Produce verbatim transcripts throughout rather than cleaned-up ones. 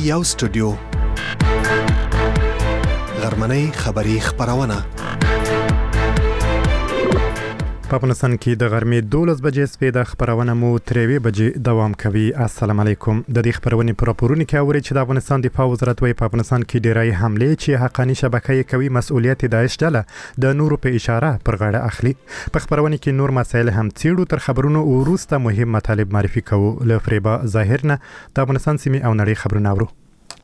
یو سټوډیو غرمنۍ خبری خبرونه په افغانستان کې د غرمې دولس بجې سپېده خبرونه مو تروي بجې دوام کوي. السلام علیکم. د دې خبرونې پر راپورونه کې اوري چې د افغانستان دفاع وزارت وايي په افغانستان کې ډېرای حمله چې حقاني شبکې کوي مسؤلیت داعش ډله د نورو په اشاره پر غاړه اخلي. په خبرونه کې نور مسایل هم څېړو. تر خبرونو وروسته مهم مطالب معرفي کوو. له فریبا ظاهر نه د افغانستان سیمې او نړۍ خبرونه اورو.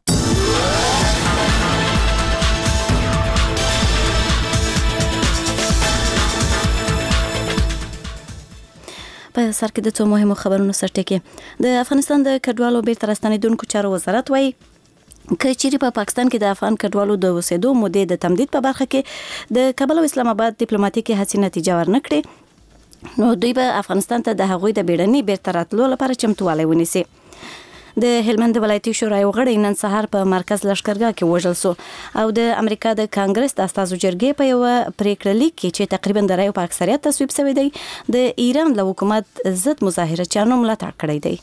په سر کې د څو مهمو خبرونو سرټکی. د افغانستان د کډوالو بیرته راستنیدونکو چارو وزارت وايي کچېری په پاکستان کې د افغان کډوالو د اوسېدو مودې د تمدید په برخه کې د کابل او اسلام آباد ډیپلوماټیکي هڅې نتیجه ورنکړي، نو دوی به افغانستان ته د هغوی د بیړني بیرته راتلو لپاره چمتووالی ونیسي. د هلمند ولایتي شورای غړی نن سهار په مرکز لشکرګاه کې وژل شو او د امریکا د کانګرس د استازو جرګې په یو پریکړه لیک کې چې تقریبا د رایو په اکثریت تصویب شوی دی د ایران له حکومت ضد مظاهره چانو ملاتړ کړی دی.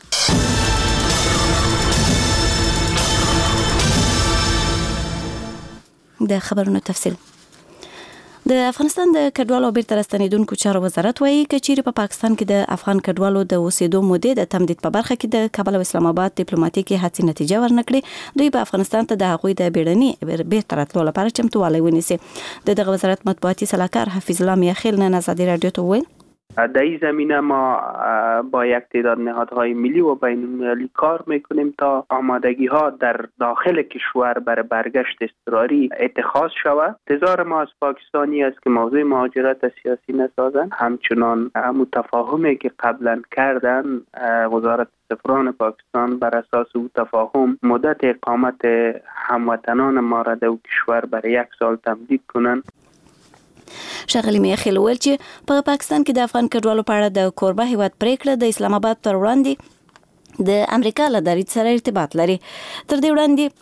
د خبرونو تفصیل. د افغانستان د کډوالو بیرته راستنیدونکو چارو وزارت وايي کچېری په پاکستان کې د افغان کډوالو د اوسېدو مودې د تمدید په برخه کې د کابل او اسلام آباد ډیپلوماټیکي هڅې نتیجه ورنکړي، دوی په افغانستان ته د هغوی د بیړني بیرته راتلو لپاره چمتووالی ونیسي. د دغه وزارت مطبوعاتي سلاکار حفیظ الله میاخیل نن ازادي رادیو ته وویل در این زمینه ما با یک تعداد نهادهای ملی و بین المللی کار میکنیم تا آمادگی ها در داخل کشور برای برگشت اضطراری اتخاذ شود. انتظار ما از پاکستانی است که موضوع مهاجرت سیاسی نسازند، همچنان متفاهمی که قبلا کردن وزارت سفران پاکستان بر اساس او تفاهم مدت اقامت هموطنان ما را در کشور برای یک سال تمدید کنند. ښاغلي میاخیل وویل چې په پاکستان کې د افغان کډوالو په اړه د کوربه هیواد پریکړه د اسلام آباد پر وړاندې د امریکا له دریځ سره ارتباط لري. تر دې وړاندې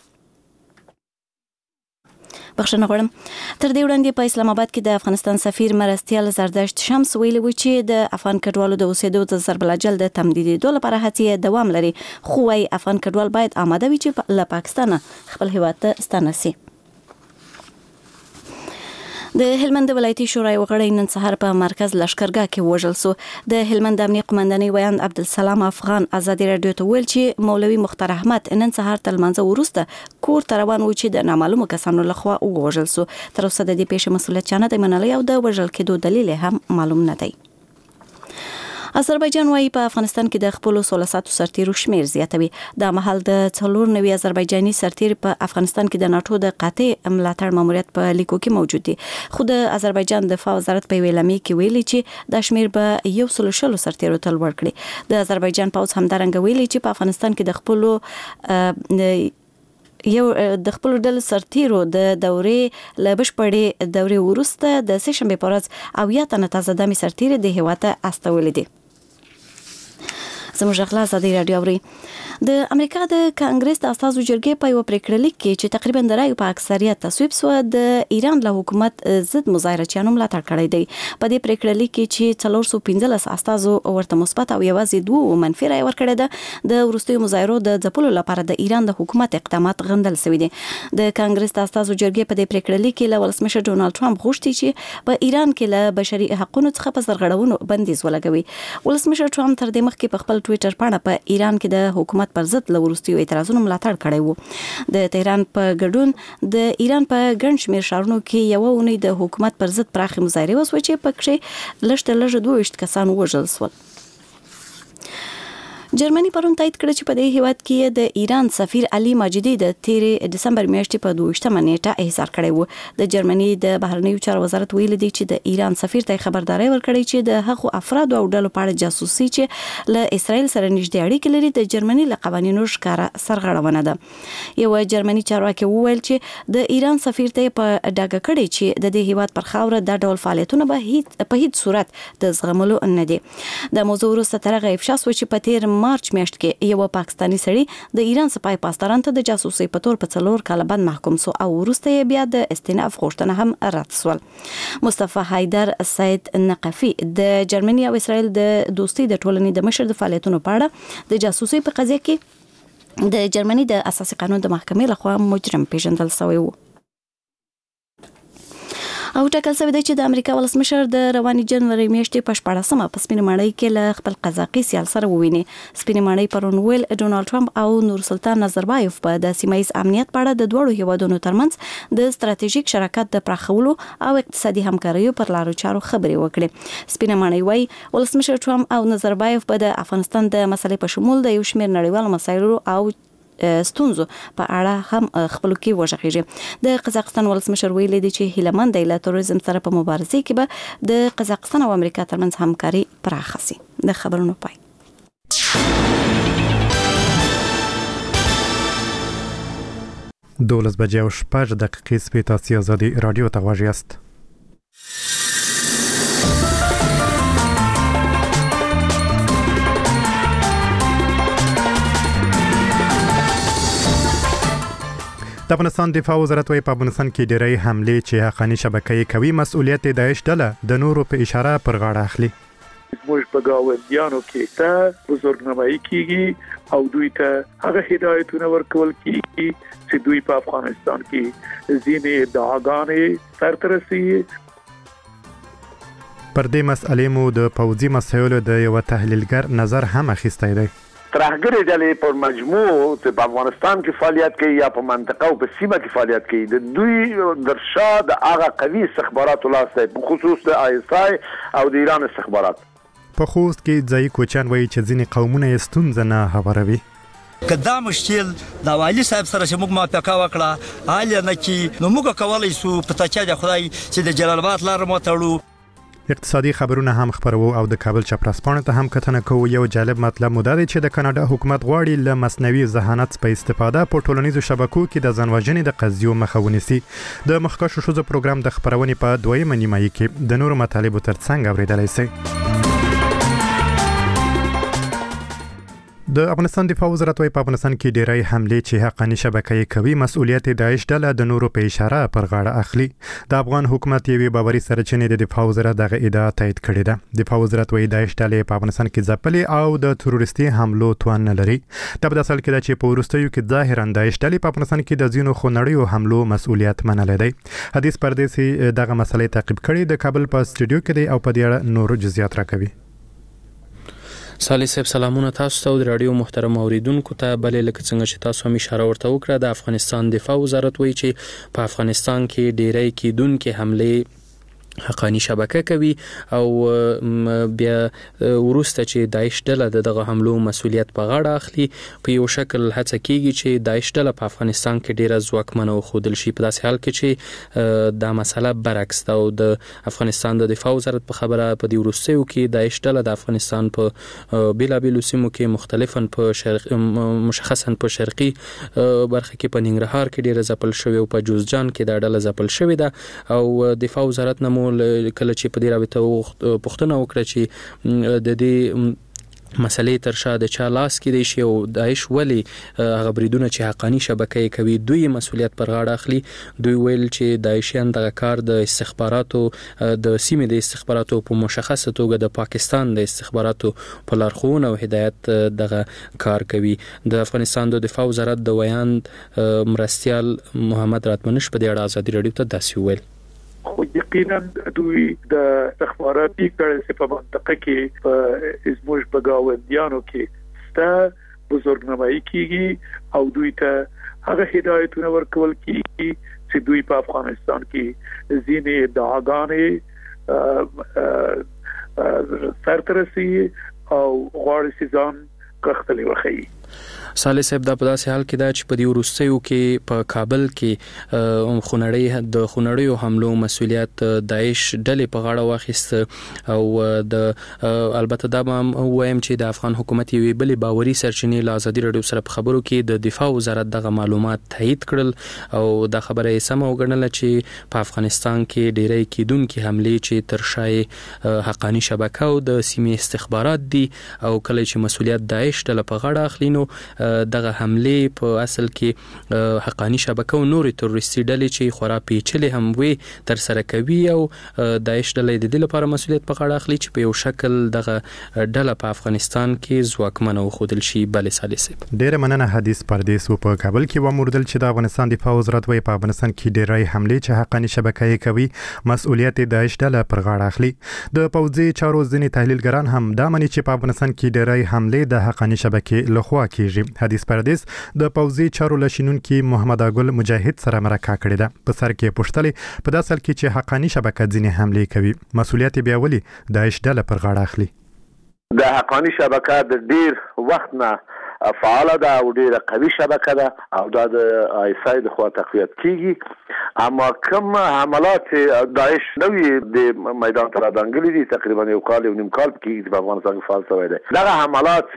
بخښنه غواړم تر دې وړاندې په اسلام آباد کې د افغانستان سفیر مرستیال زردشت شمس ویلي و چې د افغان کډوالو د اوسېدو د ضربالاجل د تمدیدېدو لپاره هڅې دوام لري، خو وايي افغان کډوال باید آماده وي چې له پاکستانه خپل هیواد ته ستانه سي. د هلمند ولایتي شورای غړی نن سهار په مرکز لشکرګاه کې وژل شو. د هلمند امنیه قومندانۍ ویاند عبدالسلام افغان ازادي رادیو ته ویل چې مولوي مختار احمد نن سهار تر لمانځه وروسته کور ته روان و چې د نامعلومو کسانو لخوا ووژل شو. تر اوسه د دې پیښې مسؤلیت چا نه دی منلی او د وژل کېدو دلیل هم معلوم نه دی. آذربایجان وايي په افغانستان کې د خپل سوله ساتو سرتیرو شمیر زیاتوي. د مهال د څلور نوي آذربایجاني سرتیر په افغانستان کې د ناتو د قاطع ملاتړ ماموریت په لیکو کې موجود دي، خو د آذربایجان دفاع وزارت په ویلامي کې ویلي چې د شمیر به یو سل شلو سرتیرو ته لوړ کړي. د آذربایجان پوځ همدارنګه ویلي چې په افغانستان کې د خپل یو د خپل ډول سرتیرو د دورې له بشپړې دورې وروسته د سه شنبې په ورځ اویا تنه تازه دمي سرتیر د هیواد ته استولي دي. زموږ اخلاص ازادي رادیو اوري. د امریکا د کانګرس د استازو جرګې په یو پریکړه لیک کې چې تقریبا د رایو په اکثریت تصویب شو د ایران له حکومت ضد مظاهره چانو ملاتړ کړی دی. په دې پریکړه لیک کې چې څلور سوه پنځلس استازو ورته مثبت او یوازې دوه منفي رای ورکړی ده، د وروستیو مظاهرو د ځپلو لپاره د ایران د حکومت اقدامات غندل شوي دي. د کانګرس د استازو جرګې په دې پریکړه لیک کې له ولسمشر ډونالد ټرمپ غوښتي چې په ایران کې له بشري حقوقو څخه په سرغړونو بندیز ولګوي. ولسمشر ټرمپ تر دې مخکې په خپل ټویټر باندې په ایران کې د حکومت پر ضد له وروستیو اعتراضونو ملاتړ کړی وو. د تهران په ګډون د ایران په ګڼ شمېر ښارونو کې یوه اونۍ د حکومت پر ضد پراخې مظاهرې وسوې چې پکې لږ تر لږه دوه ویشت کسان ووژل شول. جرمني پرون تایید کړ چې په دې هیواد کې د ایران سفیر علي ماجدي د تیرې ډسمبر میاشتې په دوه ویشتمه نیټه احضار کړی و. د جرمني د بهرنیو چارو وزارت ویلي دی چې د ایران سفیر ته خبرداري ورکړې چې د هغو افرادو او ډلو په اړه جاسوسي چې له اسرائیل سره نږدې اړیکې لري د جرمني له قوانینو ښکاره سرغړونه ده. یو جرمني چارواکي وویل چې د ایران سفیر ته په ډاګه کړی چې د دې هیواد پر خاوره د ډول فعالیتونه به هیڅ په هیڅ صورت د زغملو نه دي. د موضوع وروسته تر هغه افشا شو چې په تیر مارچ میاشت کې یو پاکستانی سړی د ایران سپای پاسداران ته د جاسوسي په تور په څلور کاله بعد محکوم شو او وروسته بیا د استئناف غوښتنه هم رد شول. مصطفی حیدر سید نقفی د جرمني او اسرائیل د دوستۍ د ټولنې د مشر د فعالیتونو په اړه د جاسوسي په قضیه کې د جرمني د اساسي قانون د محکمې لخوا مجرم پیژندل شوی و. او ټاکل شوی دی چې د امریکا ولسمشر د رواني جنوري میاشتې په شپاړسمه په سپینې ماڼۍ کې له خپل قزاقي سیال سره وویني. سپینې ماڼۍ پرون ویل ډونالد ټرمپ او نورسلطان نظربایف په د سیمایي امنیت په اړه د دوړو هیوادونو ترمنځ د ستراتیژیک شراکت د پراخولو او اقتصادي همکاریو پر لارو چارو خبرې وکړي. سپینې ماڼۍ وايي ولسمشر ټرمپ او نظربایف په د افغانستان د مسلې په شمول د یو شمېر نړیوالو مسایلو او ستونزو په اړه هم خپل کې وژغېږي. د قزاقستان ولسمشر ویلي دی چې هیلمند دی له توریزم سره په مبارزه کې به د قزاقستان او امریکا ترمنځ همکاري پراخه شي. د خبرونو پای. دولس بجې او شپږ دقیقې سپې تاسو آزادي رادیو ته غواړئ است. د افغانستان دفاع وزارت وايي په افغانستان کې ډېری حملې چې حقاني شبکې کوي مسؤلیت داعش ډله د نورو په اشاره پر غاړه اخلي. زموږ په گاونډیانو کې ته بزرګنمایي کیږي او دوی ته هغه هدایتونه ورکول کیږي چې دوی په افغانستان کې ځینې ادعاګانې سرته رسوي. پر دې مسئلې مو د پوځي مسایلو د یو تحلیلګر نظر هم اخیستی دی. ترهګرې ډلې په مجموع چې په افغانستان کې فعالیت کوي یا په منطقه او په سیمه کې فعالیت کوي د دوی درشا د هغه قوي استخباراتو لاس دی، په خصوص د آی اس آی او د ایران استخبارات. په خوست کې ځایي کوچیان وایي چې ځینې قومونه یې ستونزه نه هواروي. که دا مشکل د والي صاحب سره چې موږ موافقه وکړه حل نه کړي نو موږ کولی شو په تکیه د خدای چې د جلال آباد لاره مو تړو. اقتصادي خبرونه هم خبرو او د کابل چپراسپانو ته هم کتنه کوو. یو جالب مطلب مو دا دی چې د کاناډا حکومت غواړي له مصنوعي ذهانت په استفاده په ټولنیزو شبکو کې د ځانوژنې د قضیو مخه ونیسي. د مخکښو ښځو پروګرام د خبرونې په دویمه نیمایي کې د نورو مطالبو ترڅنګ اوریدلی شئ. د افغانستان دفاع وزارت وايي په افغانستان کې ډېری حملې چې حقاني شبکې کوي مسؤلیت داعش ډله د نورو په اشاره پر غاړه اخلي. د افغان حکومت یوې باوري سرچینې د دفاع وزارت دغه ادعا تایید کړې ده. دفاع وزارت وايي داعش ډلې په افغانستان کې ځپلې او د تروریستي حملو توان نه لري. دا په داسې حال کې ده چې په وروستیو کې ظاهرا داعش ډلې په افغانستان کې د ځینو خونړیو حملو مسؤلیت منلی دی. حدیث پردیسي دغه مسلې تعقیب کړي د کابل په سټوډیو کې دی او په دې اړه نور جزئیات راکوي. صالح صاحب سلامونه تاسو ته د رادیو محترم اوریدونکو ته. بلې لکه څنګه چې تاسو هم اشاره ورته وکړه د افغانستان دفاع وزارت وایي چې په افغانستان کې ډېری کیدونکې حملې حقاني شبکه کوي او بیا ورسته چې داعش ډله د دغه حملو مسؤلیت په غاړه اخلي. په یو شکل هڅه کیږي چې داعش ډله په افغانستان کې ډیره ځواکمنه وښودل شي په داسې حال کې چې دا مسله برعکس ده او د افغانستان د دفاع وزارت په خبره په دې وروستیو کې داعش ډله د افغانستان په بیلابیلو سیمو کې مختلفاً په شرق مشخصاً په شرقي برخه کې په ننګرهار کې ډیره ځپل شوې او په جوزجان کې دا ډله ځپل شوې ده او دفاع وزارت نه کله چې په دې رابطه پوښتنه وکړه چې د دې مسلې تر شا د چا لاس کې دی شي او داعش ولې هغه بریدونه چې حقاني شبکې کوي دوی مسؤلیت پر غاړه اخلي. دوی ویل چې داعشیان دغه کار د استخباراتو د سیمې د استخباراتو په مشخصه توګه د پاکستان د استخباراتو په لارښوونه او هدایت دغه کار کوي. د افغانستان د دفاع وزارت د ویاند مرستیال محمد راتمنش په دې اړه ازادي رادیو ته داسې ویل. خو یقینا دوی د استخباراتي کړه په منطقه کې په زموږ په گاونډیانو کې ست بزرګنمایي کیږي او دوی ته هغه هدایتونه ورکول کیږي چې دوی په افغانستان کې ځینې ادعاګانې سرته رسوي او غواړي چې ځان کښتلې وښيي. صالح صاحب دا په داسې حال کې دا چې په دې وروستیو کې په کابل کې خونړۍ د خونړیو حملو مسؤلیت داعش ډلې په غاړه واخیست او د البته دا هم وایم چې د افغان حکومت یوې بلې باوري سرچینې له ازادي رادیو سره په خبرو کې د دفاع وزارت دغه معلومات تایید کړل او دا خبره یې سمه وګڼله چې په افغانستان کې ډېری کیدونکې حملې چې تر شا حقاني شبکه او د سیمې استخبارات دي او کله چې مسؤلیت داعش ډله په غاړه اخلي نو دغه حمله په اصل کې حقانی شبکه او نور تروریستي ډلې چې خورا پیچلې هم وي تر سره کوي او داعش ډلې د دې لپاره مسؤلیت په غاړه اخلي چې په یو شکل دغه ډله په افغانستان کې ځواکمنه وښودل شي. بلې سالسه ډېر مننه حدیث پردیس په کابل کې وموردل چې د افغانستان دفاع وزارت وايي په افغانستان کې ډېرای حمله چې حقانی شبکه کوي مسؤلیت داعش ډله پر غاړه اخلي. د پوځي چارو ځینې تحلیلګران هم دا مني چې په افغانستان کې ډېرای حمله د حقانی شبکې لخوا کیږي. حدیث پردیس د پوځي چارو لشینونکو محمد اګل مجاهد سره مرکه کړې ده. په سر کې پوښتلې په داسل کې چې حقانی شبکه ځینې حمله کوي مسؤلیت بیا ولي داعش ډله پر غاړه اخلي. د حقانی شبکه د ډیر وخت نه فعاله ده او ډیره قوي شبکه ده او دا د آیسای د خوا تقویت کیږي، اما کوم حملات داعش نوی د میدان ته راځنګلي دي تقریبا یو کال یو نیم کال کې په افغانستان کې فعال شوی دی. دغه حملات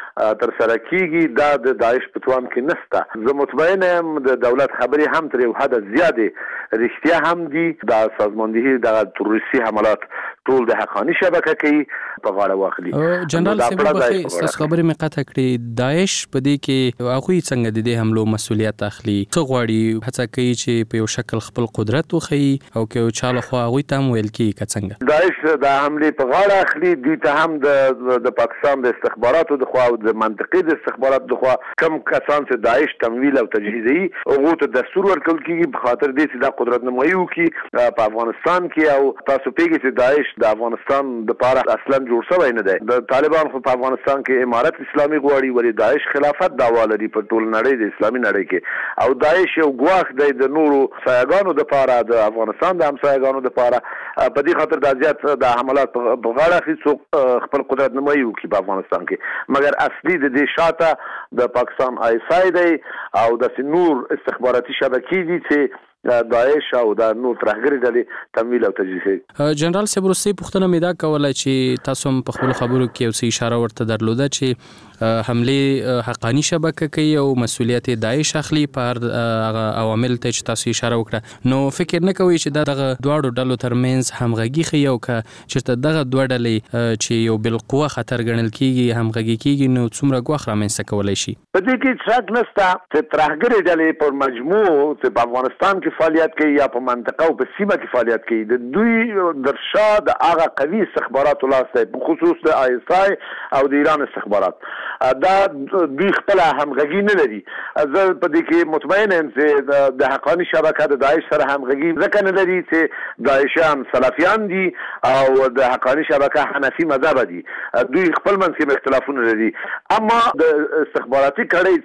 تر سره کیږي دا د داعش په توان کې نسته. زه مطمئن یم د دولت خبرې هم تر یو حد زیاتې رښتیا هم دي. دا سازماندهي د تروریستي حملات ټول د حقانی شبکه کوي په غاړه واخلي. جنرال صاحب په تاسو خبرې مې قطع کړې داعش په دې کې هغه څنګه د دې حملو مسؤلیت اخلي څه غواړي هڅه کوي چې په یو شکل خپل قدرت وخی او کې چاله خو هغه تم ویل کی څنګه داعش د حمله په غاړه اخلي. دوی ته هم د د پاکستان د استخباراتو د خوا او د منطقي د استخباراتو د خوا کم کسان چې داعش تمویل او تجهیزي هغه ته دستور ورکول کیږي په خاطر دې چې د قدرت نمایي وکړي په افغانستان کې. او تاسو پیږئ چې داعش د افغانستان د پاره اصلا جوړ شوی نه دی. د طالبان خو په افغانستان کې امارت اسلامي غواړي ولی داعش خلافت دعوا لري په ټول نړۍ د اسلامي نړۍ کې او داعش یو ګواښ دی د نورو سایګانو د پاره د افغانستان د همسایګانو د پاره. په دې خاطر د زیات د حملات په غاړه اخلي خپل قدرت نمایي وکړي په افغانستان کې. مګر اصلي د دې شاته د پاکستان آیسای دی او د نور استخباراتي شبکې دي چې داعش او د نور ترهګری ډلې تمویل او تجهیز. جنرال صاحب روسي پښتنه مې دا کوله چې تاسو په خپل خبرو کې یو څه اشاره ورته درلوده چې حمله حقانی شبکه کوي او مسؤلیت داعش اخلي پر عوامل ته چې تاسو اشاره وکړه. نو فکر نه کوي چې دغه دواړو ډلو ترمنځ همغږي خي او که چې دغه دوه ډلې چې یو بالقوه خطر ګڼل کیږي همغږي کیږي نو څومره ګواخ رامنځته کولای شي؟ په دې کې څرګ نشته چې ترهګری ډلې پر مجموع چې په افغانستان فعالیت کوي یا په منطقه او په سیمه کې فعالیت کوي د دوی درشا د هغه قوي استخباراتو لاسته په خصوص د آیسای او د ایران استخبارات دا دوی خپل همغږي نه لري. زه په دې کې مطمئن یم چې د حقانی شبکه د داعش سره همغږي ځکه نه لري چې داعشیان سلفیان دي او د حقانی شبکه حنفي مذهب دي. دوی خپل منځ کې اختلافونه لري اما د استخباراتي کړي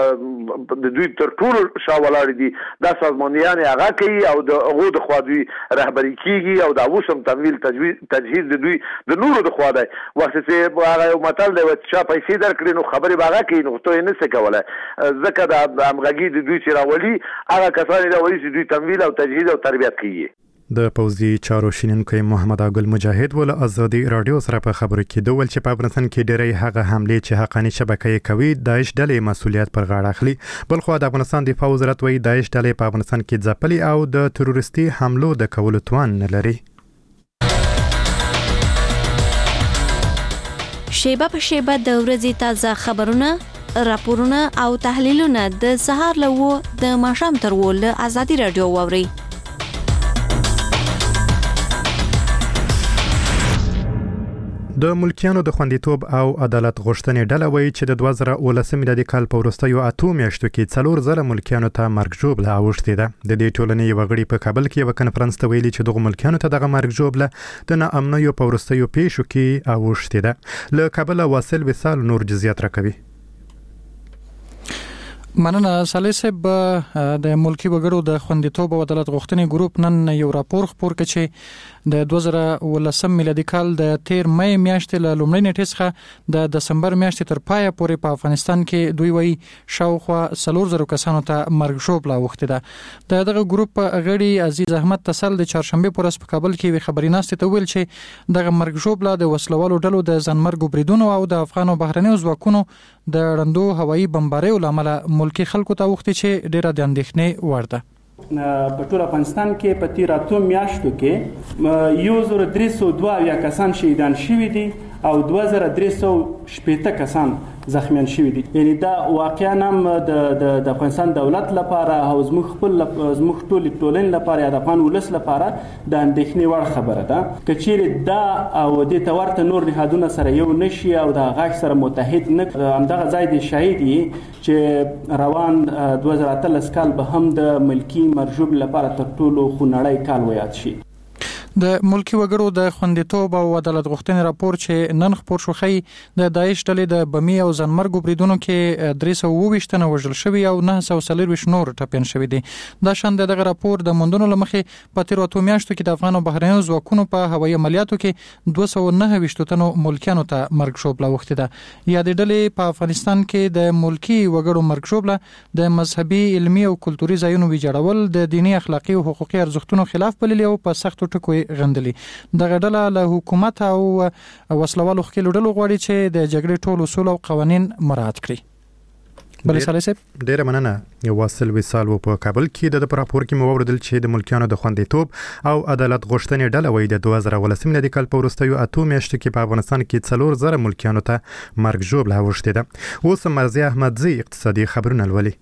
چې د دوی تر ټولو شاولاړ دي دا سازمانیان هغه کوي او د هغو د خوا دوی رهبري کیږي او د اوسم تمویل تجهیز د دوی د نورو د خوا دی. وخت چې هغه یو متل دی چې پیسې درکړي نو خبرې به هغه کوي نو ته یې نشې کولی ځکه د همغږي د دوی چې راولي هغه کسان یې راولي چې دوی تمویل او تجهیز او تربیت کوي. د پوځي چارو شینونکی محمد اګل مجاهد ول ازادي رادیو سره په خبرو کې دوه چې په افغانستان کې ډېری هغه حمله چې حقانی شبکې کوي داعش ډلې مسؤلیت پر غاړه اخلي. بل خو د افغانستان دفاع وزارت وايي داعش ډلې په افغانستان کې ځپلي او د تروریستي حملو د کولو توان نه لري. شیبه په شیبه د ورځې تازه خبرونه راپورونه او تحلیلونه د سهار له و د ماښام تر و له ازادي رادیو واوري. د ملکیانو د خوندیتوب او عدالت غوښتنې ډله وایي چې د دوه زره اوولسم میلادي کال په وروستیو اتو میاشتو کې څلور ځله ملکیانو ته مرګ ژوبله اوښتې ده. د دې ټولنې یوه غړي په کابل کې یوه کنفرانس ته ویلي چې دغو ملکیانو ته دغه مرګ ژوبله د ناامنیو په وروستیو پیښو کې اوښتې ده. له کابله واصل وصال نور جزئیات راکوي. مننه صالح صاحب. د ملکی وګړو د خوندیتوب او عدالت غوښتنې ګروپ نن یو راپور خپور کړ چې د دوه زره اوولسم میلادي کال د تیر مې میاشتې له لومړۍ نیټې څخه د دسمبر میاشتې تر پایه پورې په افغانستان کې دوی وایي شاوخوا څلور زره کسانو ته مرګ ژوبله اوښتې ده. د دغه ګروپ غړي عزیز احمد تسل د چهارشنبې په ورځ په کابل کې یوې خبري ناستې ته وویل چې دغه مرګ ژوبله د وسلوالو ډلو د ځانمرګو بریدونو او د افغانو بهرنیو ځواکونو د ړندو هوایي بمباریو له امله ملکي خلکو ته اوښتې چې ډېره د اندېښنې وړ ده. په ټول افغانستان کې په تیر اتو میاشتو کې یو زره درې سوه دوه اویا کسان شهیدان شوي دي او دوه زره درې سوه شپېته کسان زخمیان شوي دي. یعنی دا واقعا هم د افغانستان دولت لپاره او زموږ خپل زموږ ټولې ټولنې لپاره یا د افغان ولس لپاره د اندېښنې وړ خبره ده. که چیرې دا او دې ته ورته نور نهادونه سره یو نشي او د غاښ سره متحد نه، همدغه ځای دی شاهد یې چې روان دوه زره اتلس کال به هم د ملکی مرجوب لپاره تر ټولو خونړی کال ویاد شي. د ملکی وګړو د خوندیتوب او عدالت غوښتنې راپور چې نن خپور شو خی د داعش ډلې د بمی او ځانمرګ بریدونو کې درې سوه اووه ویشت تنه وژل شوي او نه سوه څلورویشت نور ټپیان شوي دي. دا شان دغه راپور د موندنو له مخې په تیرو اتو میاشتو کې د افغان او بهرنیو ځواکونو په هوایي عملیاتو کې دوه سوه نهه ویشت تنو ملکیانو ته مرګ ژوبله اوښتې ده. یا د ډلې په افغانستان کې د ملکی وګړو مرګ ژوبله د مذهبي، علمي او کلتوري ځایونو ویجاړول د دیني، اخلاقي او حقوقي ارزښتونو خلاف بللي او په سختو ټکو غندلي. دغه ډله له حکومت او وسلوالو ښکېلو ډلو غواړي چې د جګړې ټول اصول او قوانین مراعات کړي. بلې سالي صاحب ډیره مننه. یو واصل وصال و په کابل کې د راپور کې مو اوریدل چې د ملکیانو د خوندیتوب او عدالت غوښتنې ډله وایي د دوه زره ولسم میلادي کال په وروستیو اتو میاشتو کې په افغانستان کې څلور زره ملکیانو ته مرګ ژوبله اوښتې ده. اوس مرضیه احمدزي اقتصادي خبرونه لولي.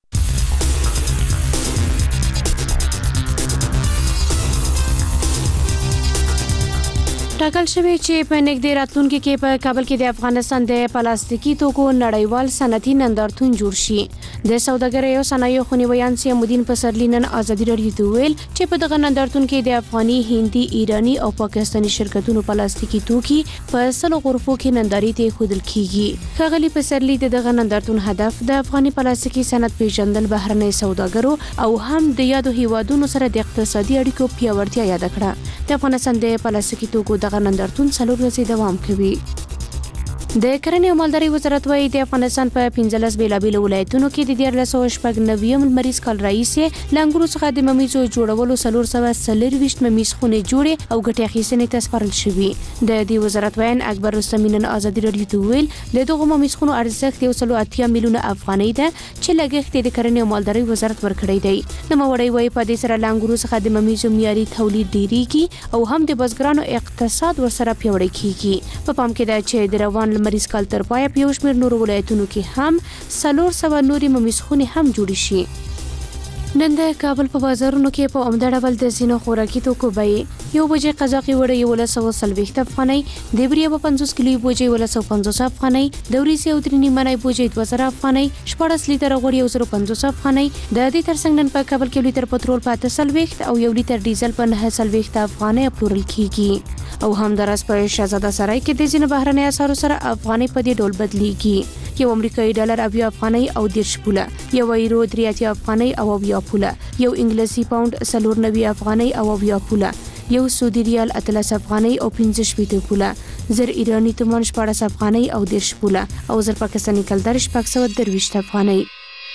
ټاکل شوی چې په نږدې راتلونکي کې په کابل کې د افغانستان د پلاستیکي توکو نړیوال صنعتي نندارتون جوړ شي. د سوداګرۍ او صنایعو خونیویان سیمودین پسرلی نن ازادي راډیو ته ویل چې په دغه نندارتون کې د افغاني، هندي، ایرانی او پاکستاني شرکتونو پلاستیکي توکي په سلو غرفو کې ننداري ته ښودل کیږي. ښاغلي پسرلی د دغه نندارتون هدف د افغاني پلاستیکي صنعت پیژندل، بهرنۍ سوداګرو او هم د یادو هیوادونو سره د اقتصادي اړیکو پیاوړتیا یاد کړه. د افغانستان د پلاستیکي توکو دغه نندارتون څلور ورځې دوام کوي. د کرنې او مالدارۍ وزارت وايي د افغانستان په پنځلس بیلابیلو ولایتونو کې د دیارلس سوه شپږ نوي لمریز کال راهیسې له انګورو څخه د ممیزو جوړولو څلور سوه څلرویشت ممیز خونې جوړې او ګټې اخیستنې ته سپارل شوي. د دې وزارت وایي اکبر رستمي نن ازادي راډیو ته ویل د دغو ممیز خونو ارزښت یو سل اتیا میلیونه افغانۍ ده چې لګښت د کرنې او مالدارۍ وزارت ورکړی دی. نوموړی وايي په دې سره له انګورو څخه د ممیزو معیاري تولید ډیریږي او هم د بزګرانو اقتصاد ورسره پیاوړی کیږي. په پام کې ده چې د روان لمریز کال تر پایه په یو شمېر نورو ولایتونو کې هم څلور سوه نورې ممیز خونې هم جوړې شي. نن د کابل په بازارونو کې په عمده ډول د ځینو خوراکي توکو بیې یو بوجۍ قزاقي وړه یولس سوه څلوېښت افغانۍ، د بریا په پنځوس کیلو بوجۍ یولس سوه پنځوس افغانۍ، د وریځې او درې نیمه نۍ بوجۍ دوه زره افغانۍ، شپاړس لیتره غوړ یو زره پنځوس افغانۍ. د دې ترڅنګ نن په کابل کې لیتر پټرول په اته څلوېښت او یو لیتر ډیزل په نهه څلوېښت افغانۍ پلورل کیږي. او همداراز په شهزاده سرای کې د ځینو بهرنۍ اسعارو سره افغانۍ په دې ډول بدلیږي. یو امریکایي ډالر اویا افغانۍ او دېرش پوله، یو یورو درې اتیا افغانۍ او اویا پوله، یو انګلیسي پاوند څلور نوي افغانۍ او اویا پوله، یو سعودي ریال اتلس افغانۍ او پنځه شپېته پوله، زر ایرانی تومان شپاړس افغانۍ او دېرش پوله او زر پاکستاني کلدر شپږ سوه درویشت افغانۍ.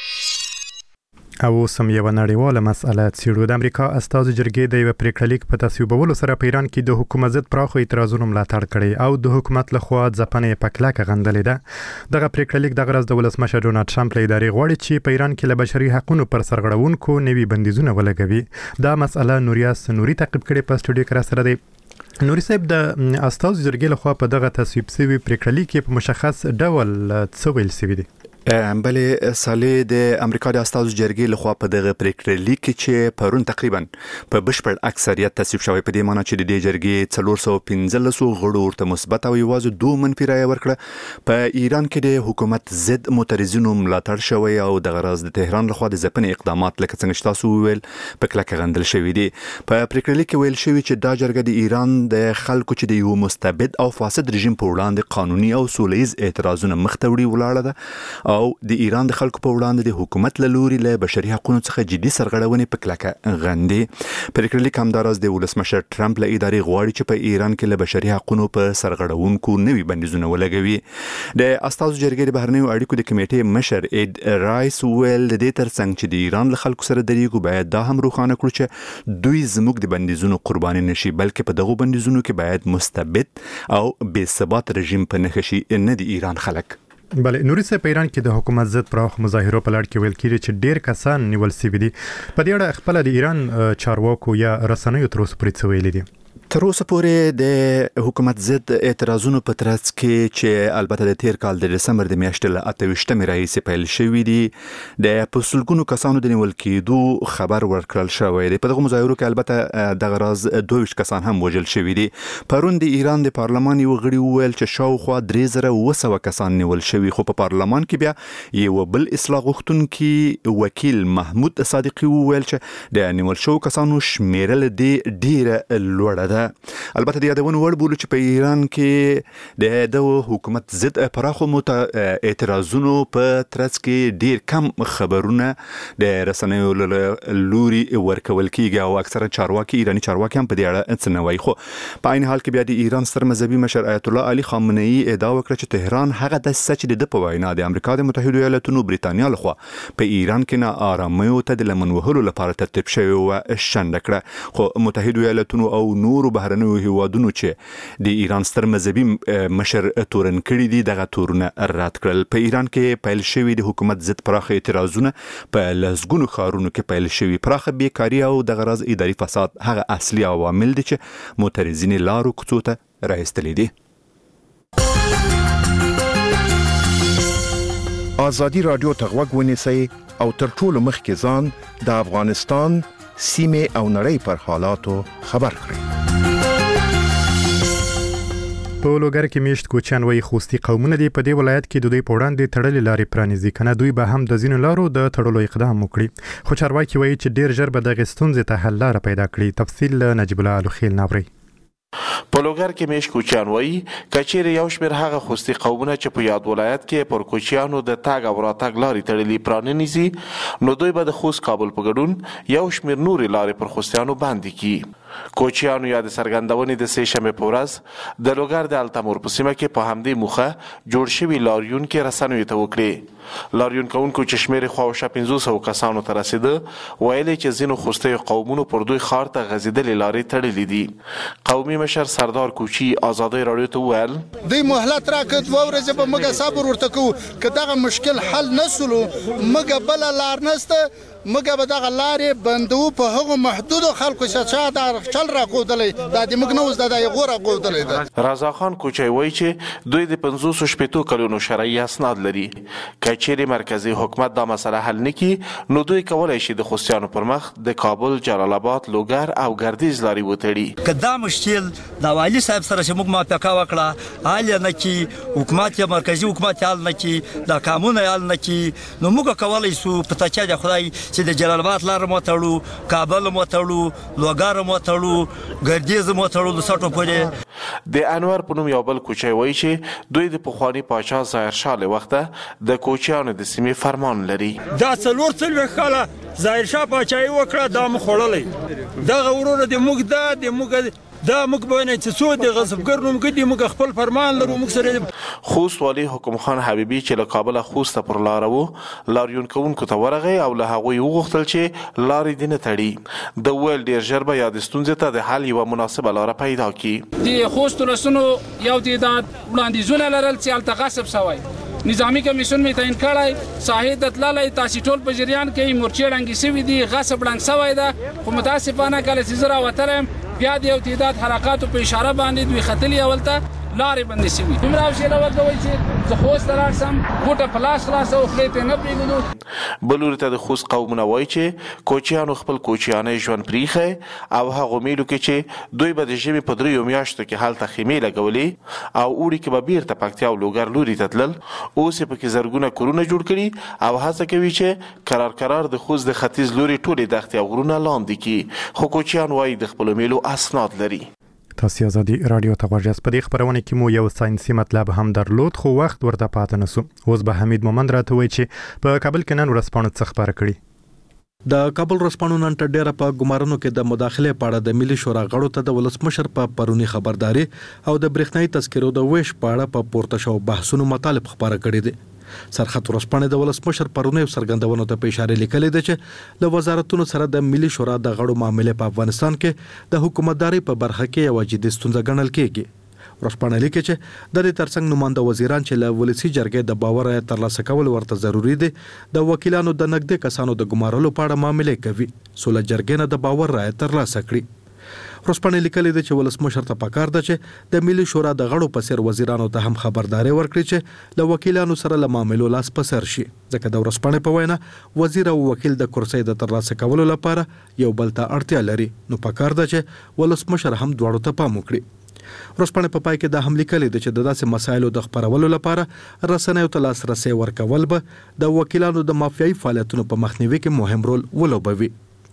او سم یو نړیواله مسأله څېړو. د امریکا استازو جرګې د یو پریکړه لیک په تصویبولو سره په ایران کې د حکومت ضد پراخو اعتراضونو ملاتړ کړی او د حکومت لخوا ځپنې په کلکه غندلې ده. دغه پریکړه لیک دغه ورځ د ولسمشر ډونالډ ټرمپ له ادارې غواړي چې په ایران کې له بشري حقوقو پر سرغړونکو نوي بندیزونه ولګوي. دا مسأله نوریاس نوري تعقیب کړي په سټوډیو کې را سره دی. نوري صاحب، د استازو جرګې لخوا په دغه تصویب شوي پریکړه لیک په مشخص ډول څه ویل شوي دي؟ بلې صالح، د امریکا د استازو جرګې لخوا په دغه پریکړه لیک چې پرون تقریبا په بشپړ اکثریت تصویب شوی، په دې معنی چې د دې جرګې څلور سوه پنځلس غړو ورته مثبت او یوازې دوه منفي رایه ورکړه. په ایران کې د حکومت ضد معترضینو ملاتړ شوی او دغه راز د تهران لخوا د ځپنې اقدامات لکه څنګه چې تاسو وویل په کلکه غندل شوي دي. په پریکړه لیک کې ویل شوی چې دا جرګه د ایران د خلکو چې د یو مستبد او فاسد رژیم په وړاندې قانوني او سولیز اعتراضونه مخ ته وړي ولاړه ده او د ایران د خلکو په وړاندې د حکومت له لوري له بشري حقوقو څخه جدي سرغړونې په کلکه غندي. پریکړه لیک همداراز د ولسمشر ټرمپ له ادارې غواړي چې په ایران کې له بشري حقوقو په سرغړونکو نوي بندیزونه ولګوي. د استازو جرګې د بهرنیو اړیکو د کمیټې مشر اید رایس ویل د دې ترڅنګ چې د ایران له خلکو سره درېږو باید دا هم روښانه کړو چې دوی زموږ د بندیزونو قرباني نشي، بلکې په دغو بندیزونو کې باید مستبد او بې ثبات رژیم په نښه شي، نه د ایران خلک. بله، نوري صاحب، په ایران کې د حکومت ضد پراخ مظاهرو په لړ کې ویل کېږي چې ډېر کسان نیول شوي دي. په دې اړه خپله د ایران چارواکو یا رسنیو تر اوسه پورې څه ویلي دي؟ تر اوسه پورې د حکومت ضد اعتراضونو په ترڅ کې چې البته د تیر کال د دسمبر د میاشتې له اته ویشتمې راهیسې پیل شوي دي د په سلګونو کسانو د نیول کېدو خبر ورکړل شوی دی. په دغه مظاهرو کې البته دغه راز دوه ویشت کسان هم وژل شوي دي. پرون د ایران د پارلمان یو غړي وویل چې شاوخوا درې زره اوه سوه کسان نیول شوي، خو په پارلمان کې بیا یو بل اصلاح غوښتونکي وکیل محمود صادقي وویل چې د نیول شوو کسانو شمیره له دې ډیره لوړه ده. البته د یادونې وړ بولو چې په ایران کې د د حکومت ضد پراخو اعتراضونو په ترڅ کې ډیر کم خبرونه د رسنیو لوري ورکول کیږي او اکثره چارواکي ایرانی چارواکي هم په دې اړه څه نه وایي. خو په عین حال کې بیا د ایران ستر مذهبي مشر آیت الله علي خامنه‌ای ادعا وکړه چې تهران هغه د سچ د په وینا د امریکا د متحده ایالاتونو برېټانیا لخوا په ایران کې نه آرامۍ ته د لمن وهلو لپاره ترتیب شوی او شنډ کړه. خو متحده ایالاتونو او نور بهرنیو هیوادونو چې د ایران ستر مذهبي مشر تورن کړي دي دغه تورونه رد کړل. په ایران کې پیل شوی د حکومت ضد پراخه اعتراضونه په لسګونو ښارونو کې پیل شوی. پراخه بیکاري او دغه راز اداري فساد هغه اصلي عوامل دي چې معترضین لارو کوڅو ته راایستلي دي. ازادي رادیو ته غوږ ونیسئ او تر ټولو مخکې ځان د افغانستان سیمه او نړۍ پر حالاتو خبر کړئ. په لوګر کې میشت کوچیان وایي خوستي قومونه دي په دې ولایت کې د دوی په وړاندې تړلې لارې پرانیزي، کنه دوی به هم د ځینو لارو د تړلو اقدام وکړي. خو چارواکي وایي چې ډیر ژر به دغه ستونزې ته حل لاره پیدا کړي. تفصیل نجیب الله الخیل ناوري. په لوګر کې میش کوچیان وایي کچېرې یو شمېر هغه خوستي قومونه چې په یاد ولایت کې پر کوچیانو د تاګ او راتګ لارې تړلې پرانیزي، نو دوی به د خوست کابل په ګډون یو شمېر نورې لارې پر خوستیانو باندې کړي. کوچیانو یا د څرګندونې د سې شنبې په ورځ د لوګر د التمور په سیمه کې په همدې موخه جوړ شوي لاریون کې رسنیو ته وکړې. لاریون کوونکو چې شمېر خواوشا پنځه سوه کسانو ته رسیده ویلي چې ځینو خوستي قومونو پر دوی ښار ته غځېدلې لارې تړلې دي. قومي مشر سردار کوچی آزادۍ راډیو ته وویل دوی مهلت راکړ دوه ورځې به موږ صبر ورته کوو، که دغه مشکل حل نه سولو موږ بله لار نشته، موږ به دغه لارې بندو په هغو محدودو خلکو چې چا دا چل راښودلی دا د موږ نه اوس دا د هغو راښودلی ده. رضا خان کوچی وایي چې دوی د پنځوسو شپېتو کلونو شرعي اسناد لري. که چیرې مرکزي حکومت دا مسله حل نه کړي نو دوی کولی شي د خوستیانو پر مخ د کابل، جلال آباد، لوګر او ګردیز لارې وتړي. که دا مشکل د والي صاحب سره چې موږ موافقه وکړه حل یې نه کړي، حکومت یا مرکزي حکومت یې حل نه کړي، دا قانون یې حل نه کړي، نو موږ کولی شو په تچه د خدای چې د جلال آباد لار مو تړو، کابل مو تړو، لوګر مو تړو، ګردیز مو تړو د سټو پورې. د انور په نوم یو بل کوچی وایي چې دوی د پخواني پاچا ظاهرشاه له وخته د کوچیانو د سیمې فرمان لري. دا څلور څلوېښت کاله ظاهرشاه پاچاهي وکړه، دا مو خوړلی. دغه وروره د موږ دا د موږ دا موږ به نه چې څو د غصبګر نوم ګدي موږ خپل فرمان لرو. موږ سره خوست والي حکم خان حبیبي چې له کابل خوست پر لار وو لاریون کوونکو ته ورغی او له هغوی وغوښتل چې لارې دې نه تړي. د ویل ډیر ژر به یا د ستونزې ته د حل یوه مناسبه لاره پیدا کړي. د خوست ولسونو یو تعداد وړاندیزونه لرل چې هلته غصب شوی، نظامی کمیسیون می تعیین کړی، ساحې ته تللی، تاسې ټول په جریان کې مورچې ړنګې شوي دي، غصب ړنګ شوی ده. خو متاسفانه کله چې زه راوتلی بیا د یو تعداد حرکاتو په اشاره باندې دوی ختلي اولته لارې بندې شوي. دومره حوصله ورکوئ چې زه خوست ته لاړ شم ګوټه په لاس خلاصه او خولې ته نه پرېږدو. بل لوري ته د خوست قومونه وایي چې کوچیانو خپل کوچیانی ژوند پریښی او هغو میلو کې چې دوی به د ژمي په دریو میاشتو کې هلته خیمې لګولې او اوړي کې به بیرته پکتیا او لوګر لوري ته تلل. اوس یې پکې زرګونه کورونه جوړ کړي او هڅه کوي چې کرار کرار د خوست د ختیځ لوري ټولې دښتې او غرونه لاندې کړي. خو کوچیان وایي د خپلو میلو اسناد لري. تاسو ازادي رادیو ته غوږ یاست. په دې خبرونه کې مو یو ساينسي مطلب هم درلود خو وخت ورته پاتې نسو. اوس به حمید مومند راته وایي چې په کابل کې نن ورځپاڼه څه خبره کړي. د کابل ورځپاڼو نن تر ډیره په ګمارنو کې د مداخله پاړه د ملي شورا غړو ته د ولسمشر په پرونی خبرداري او د برېښنايي تذکرو د ویش پاړه په پورته شو بحثونو مطالب خبره کړي دي. سرخط ورځپاڼه د ولسمشر پرونی سرګندونو ته په اشاره لیکلې ده چې له وزارتونو سره د ملي شورا د غړو معاملې په افغانستان کې د حکومتداري په برخه کې یو جدي ستونزه ګڼل کېږي. ورځپاڼه لیکي چې د دې ترڅنګ نماینده وزیران چې له ولسی جرګې د باور ترلاسه کول ورته ضروری دي د وکیلانو د نقد کسانو د ګمارلو په اړه معاملې کوي. سوله جرګې نه د باور رائے ترلاسه کړي. ورسپانې لیکلي دي چې ولسمشر ته پکار ده چې د ملي شورا د غړو په سر وزیرانو ته هم خبرداري ورکړي چې له وکیلانو سره له معاملو لاس په سر شي، ځکه د ورسپانې په وینا وزیر او وکیل د کرسۍ د ترلاسه کولو لپاره یو بل ته اړتیا لري، نو پکار ده چې ولسمشر هم دواړو ته پام وکړي. ورسپانې په پای کې دا هم لیکلي دي چې د داسې مسایلو د خپرولو لپاره رسنیو ته لاسرسی ورکول به د وکیلانو د مافیایي فعالیتونو په مخنیوي کې مهم رول ولوبوي.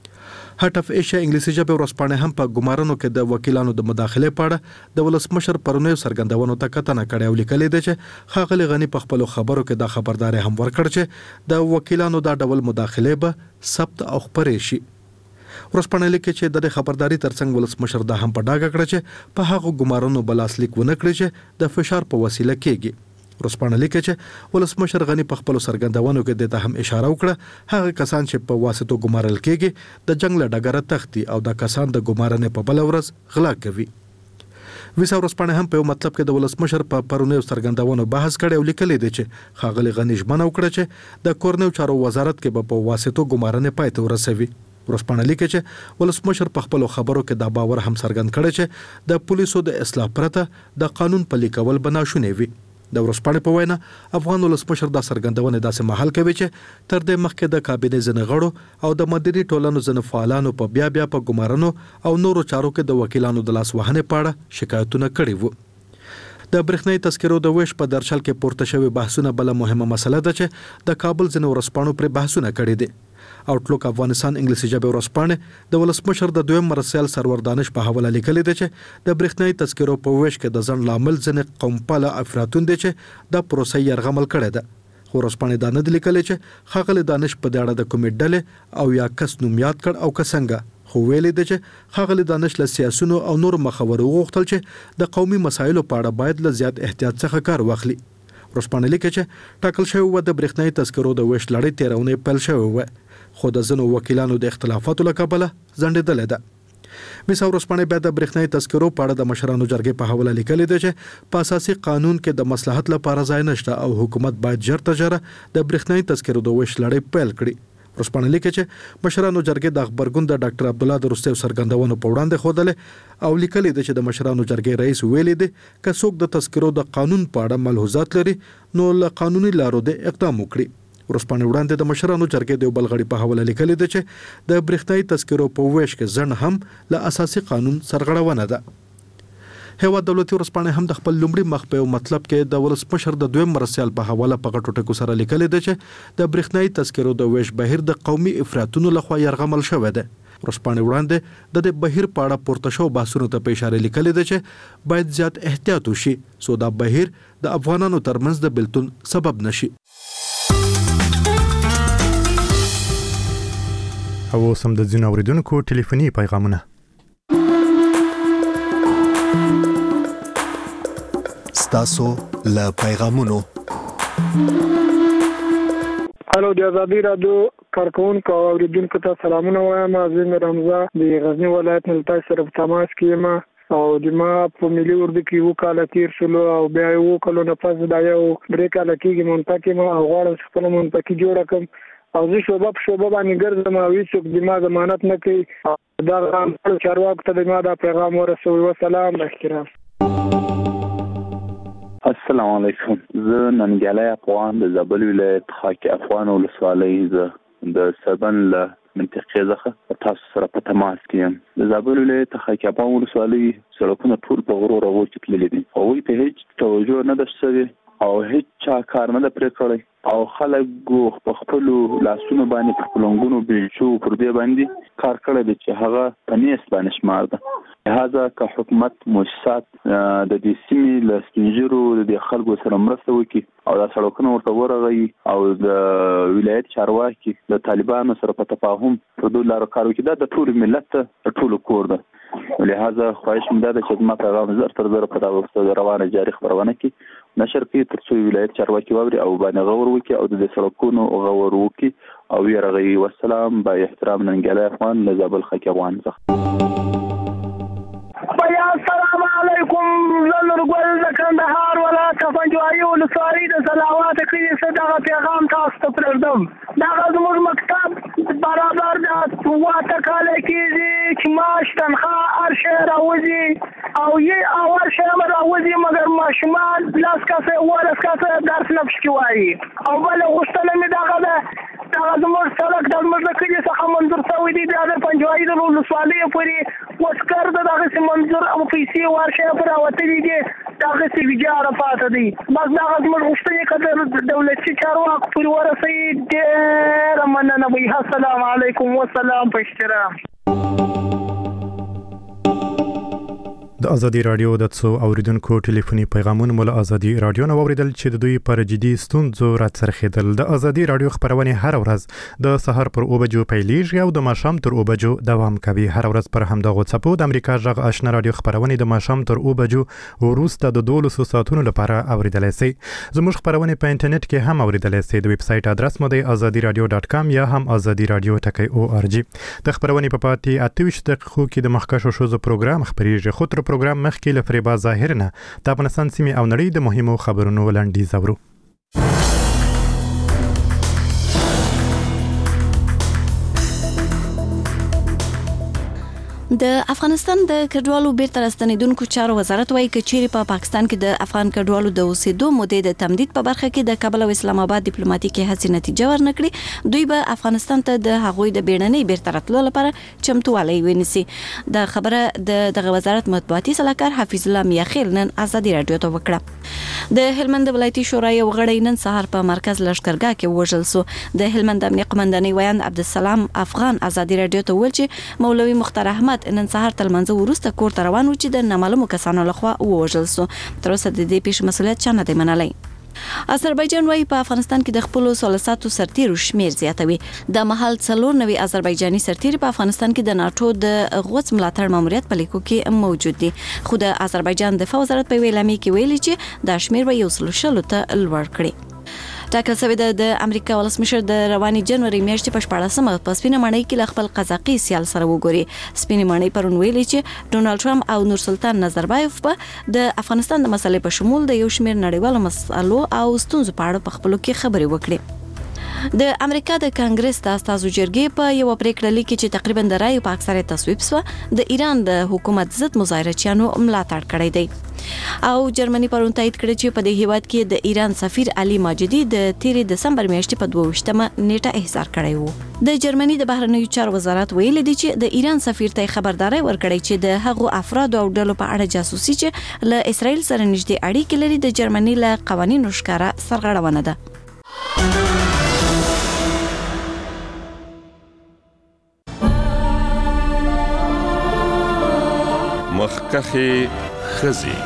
هټ اف ایشیا انګلیسي ژبه ورسپانې هم په ګمارنو کې د وکیلانو د مداخله په اړه د ولسمشر پرونیو څرګندونو ته کتنه کړې او لیکلي دي چې ښاغلي غني په خپلو خبرو کې دا خبرداري هم ورکړ چې د وکیلانو دا ډول مداخله به ثبت او خپرې شي. ورسپانې لیکي چې د خبرداري ترڅنګ ولسمشر دا هم په ډاګه کړ چې په هغه ګمارنو بلاسلیک ونه کړي چې د فشار په وسیله کېږي. ورسپانې لیکي چې ولسمشر غني په خپل سرګندونو کې د هم اشاره وکړه هغه کسان چې په واسطو ګمارل کېږي د جنگ له ډګره تختی او د کسان د ګمارنې په بل ورځ غلا کوي. ویسا ورسپانې هم په یو مطلب کې د ولسمشر په پرونیو سرګندونو بحث کړي او لیکلي دي چې ښاغلي غني ژمنه وکړه چې د کورنیو چارو وزارت کې په واسطو ګمارنې پای ته ورسوي. ورسپانې لیکي چې ولسمشر په خپل خبرو کې دا باور هم څرګند کړی چې د پولیسو د اصلاح پرته د قانون پلي کول به ناشونی وي. د ورسپانې په وینا افغان ولسمشر دا څرګندونه داسې مهال کوي چې تر دې مخکې د کابینې ځینې غړو او د مدني ټولنو ځینې فعالانو په بیا بیا په ګمارنو او نورو چارو کې د وکیلانو د لاس وهنې په اړه شکایتونه کړي وو. د برېښنايي تذکرو د ویش په درشل کې پورته شوی بحثونه بل مهمه مسله ده چې د کابل ځینې ورسپانو پر بحثونه کړي دي. آوټلوک افغانستان انګلیسي ژبه ورسپانې د ولسمشر د دویم مرسل سرور دانش په حواله لیکلي دي چې د برېښنايي تذکرو په ویش کې د ځن لامل ځنې قومپاله افراطون دي چې د پروسې یرغمل کړي ده. خو ورسپانې دا نه لیکلي چې ښاغلي دانش په دې اړه د کومې ډلې او یا کس نوم یاد کړ او کسنګه، خو ویلي دي چې ښاغلي دانش له سیاسونو او نور مخورو وغوښتل چې د قومي مسایلو په اړه باید له زیات احتیاط څخه کار واخلي. ورسپانې لیکي چې ټاکل شوی و د برېښنايي تذکرو د ویش لړۍ تیرونه پیل شوی و، خو د ځینو وکیلانو د اختلافاتو له کبله ځنډېدلې ده. میسا ورسپانې بیا د برېښنايي تذکرو په اړه د مشرانو جرګې په حواله لیکلي دي چې په اساسي قانون کې د مصلحت لپاره ځای نشته او حکومت باید ژر تر ژره د برېښنايي تذکرو د ویش لړۍ پیل کړي. ورسپانې لیکي چې مشرانو جرګې د خبرګون د ډاکټر عبد الله د روستیو سرګندونو په وړاندې خوده او لیکلي دي چې د مشرانو جرګې رئیس ویلي دي که څوک د تذکرو د قانون په اړه ملحوظات لري نو له قانوني لارو د اقدام وکړي. ورسپانې وړاندې د مشرانو جرګې د بلغړي په حواله لیکلي دي چې د برېښنايي تذکرو په ویش کې ځن هم له اساسي قانون سرغړونه ده. هیواد دولتي ورسپانې هم د خپل لومړي مخ په مطلب کې د ولسمشر د دویم مرسل په حواله په غټو ټکو سره لیکلي دي چې د برېښنايي تذکرو د ویش بهیر د قومي افراطونو لخوا یرغمل شوی دی. ورسپانې وړاندې د دې بهیر په اړه پورته شو بحثونو ته په اشاره لیکلي دي چې باید زیات احتیاط وشي څو دا بهیر د افغانانو ترمنځ د بلتون سبب نشي. او سم د ځینو اوریدونکو ټلیفوني پیغامونه. ستاسو له پیغامونو. هلو د ازادي رادیو کارکونکو او اوریدونکو ته سلامونه وایم. زه مې رمزه د غزنی ولایت نه تاسو سره په تماس کې یم او د ما په ملي اردو کې یو کال تیر شلو او بیا یو کال نه پس دا یو درې کال کېږي منطقه ما غواړم خپل منطقه جوړ کړم او زه شوبه په شوبه باندې ګرځم او هیڅوک د ما ضمانت نه کوي. دا غام چارواکو ته د ما دا پیغام ورسوي. وسلام احترام. السلام علیکم. زه ننګیالی افغان د زابل ولایت خاک افغان ولسوالۍ زه د سبن له منطقې څخه تاسو سره په تماس کې یم. د زابل ولایت خاک افغان ولسوالۍ سړکونه ټول په غرو راغو کې تللي دي. هغوی ته هیڅ توجه نه ده شوې او هیڅ چا کار نه ده پرې کړی او خلک په خپلو لاسونو باندې په پلنګونو بیلچو پر دې باندې کار کړی دی چې هغه په نیست باندې شمار ده. لهذا که حکومت مؤسسات د دې سیمې له سپین ږیرو د دې خلکو سره مرسته وکړي او دا سړکونه ورته ورغوي او د ولایت چارواکي د طالبانو سره په تفاهم پر دې لارو کار وکړي، دا د ټول ملت د ټولو کور ده. لهذا خواهش مې دا ده چې زما پیغام زر تر زر په دغه روانه جاري خپرونه کې نشر کړي تر څو ولایت چارواکي واوري او باندې غور وکړي او د دې سړکونو غور وکړي او یې رغوي. والسلام. با احترام ننګیالی افغان له زابل خاک افغان څخه. السلام علیکم. زه نورګل د کندهار ولایت پنجوایي ولسوالۍ د صلوات کلي څخه دغه پیغام تاسو ته پرېږدم. دغه زموږ مکتب برابر د واته کال کېږي چې معاش تنخواه هر شی راوځي او یې او هر شی راوځي مګر ماشومان لاس کاسه ورس کاسه درس نه پکې وایي او بل غوښتنه مې دغه ده دا زموږ سړک د زموږ د کلي څخه منظور شوی دی بیا د پنجوایي د ولسوالۍ پورې وسکر د دغسې منظور او پیسې ورشي پر راوتلي دي دغسې ویجاړه پاته دی بس دغه زموږ غوښتنې که د دولتي چارواکو پورې ورسوي ډېره مننه وي السلام علیکم وسلام په احترام د ازادي رادیو د څو اوریدونکو ټلیفوني پیغامونه مول ازادي رادیو نو اوریدل چې د دوی پر جدي ستونزو راڅرخیدل د ازادي رادیو خبرونه هر ورځ د سحر پر او بجو پیلیږي او د ماشام تر او بجو دوام کوي هر ورځ پر همدغه چپو د امریکا ژغ آشنا رادیو خبرونه د ماشام تر او بجو وروسته د دولسو ساعتونو لپاره اوریدل شي زموږ خبرونه په انټرنیټ کې هم اوریدل شي د ویب سټ ادرس مو د ازادي رادیو ډاټ کام یا هم ازادي رادیو ټکی او ار جی د خبرونه په پاتې اته ویشت دقیقو کې د مخکښو شوزو پروګرام خبريږي خو تر پروګرام مخکې لفریبا ظاهر نه د افغانستان سیمې او نړۍ د مهمو خبرونو وړاندیز اورو د افغانستان د کډوالو بیرته راستنیدونکو چارو وزارت وايي چې چیرې په پاکستان کې د افغان کډوالو د اوسېدو مودې د تمدید په برخه کې د کابل او اسلام آباد ډیپلوماټیکي هڅې نتیجه ورنکړي دوی به افغانستان ته د هغوی د بیړنۍ بیرته راتلو لپاره چمتووالی ونیسي د خبره د دغه وزارت مطبوعاتي صلاحکار حفیظ الله میاخیل نن ازادي رادیو ته وکړه د هلمند ولایتي شورا یو غړی نن سهار په مرکز لشکرګاه کې وژل سو د هلمند امنیه قومندانۍ ویان عبدالسلام افغان ازادي رادیو ته ویل چې مولوي مختار احمد نن سهار تل منځ ورسته کور ته روان و چې د نامعلومو کسانو لخوا ووژل سو تر اوسه د دې پیښې مسؤلیت چا نه دی منلی آذربایجان وايي په افغانستان کې د خپل سولساتو سرتیرو شمیر زیاتوي د محل څلور نوي آذربایجاني سرتیر په افغانستان کې د ناتو د غوڅ ملاتړ ماموریت په لیکو کې موجود دي خو د آذربایجان دفاع وزارت په ویلامي کې ویلي چې دا شمیر به یو سل شلو ته لوړ کړي ټاکل شوی د امریکا ولسمشر د رواني جنوري میاشتې په شپاړسمه په سپینه ماڼۍ کې خپل قزاقي سیال سره وګوري سپینه ماڼۍ پرون ویلي چې ډونالد ټرمپ او نورسلطان نظربایف په د افغانستان د مسلې په شمول د یو شمېر نړیوالو مسالو او ستونزو په اړه په خپلو کې خبرې وکړي د امریکا د کانګرس د استازو جرګې په یو پریکړه لیکي چې تقریبا د رایو په اکثریت تصویب شو د ایران د حکومت ضد مظاهرچیانو ملاتړ کړی دی او جرمني پرون تایید کړی چې په دې هیواد کې د ایران سفیر علي ماجدي د تیر دسمبر میاشتې په دوه ویشتمه نیټه احضار کړی وو د جرمني د بهرنیو چارو وزارت ویلي دی چې د ایران سفیر ته خبرداري ورکړی چې د هغو افراد او ډلو په اړه جاسوسي چې له اسرائیل سره نږدې اړیکې لري د جرمني له قوانینو ښکارا سرغړونه ده مخکخي خزي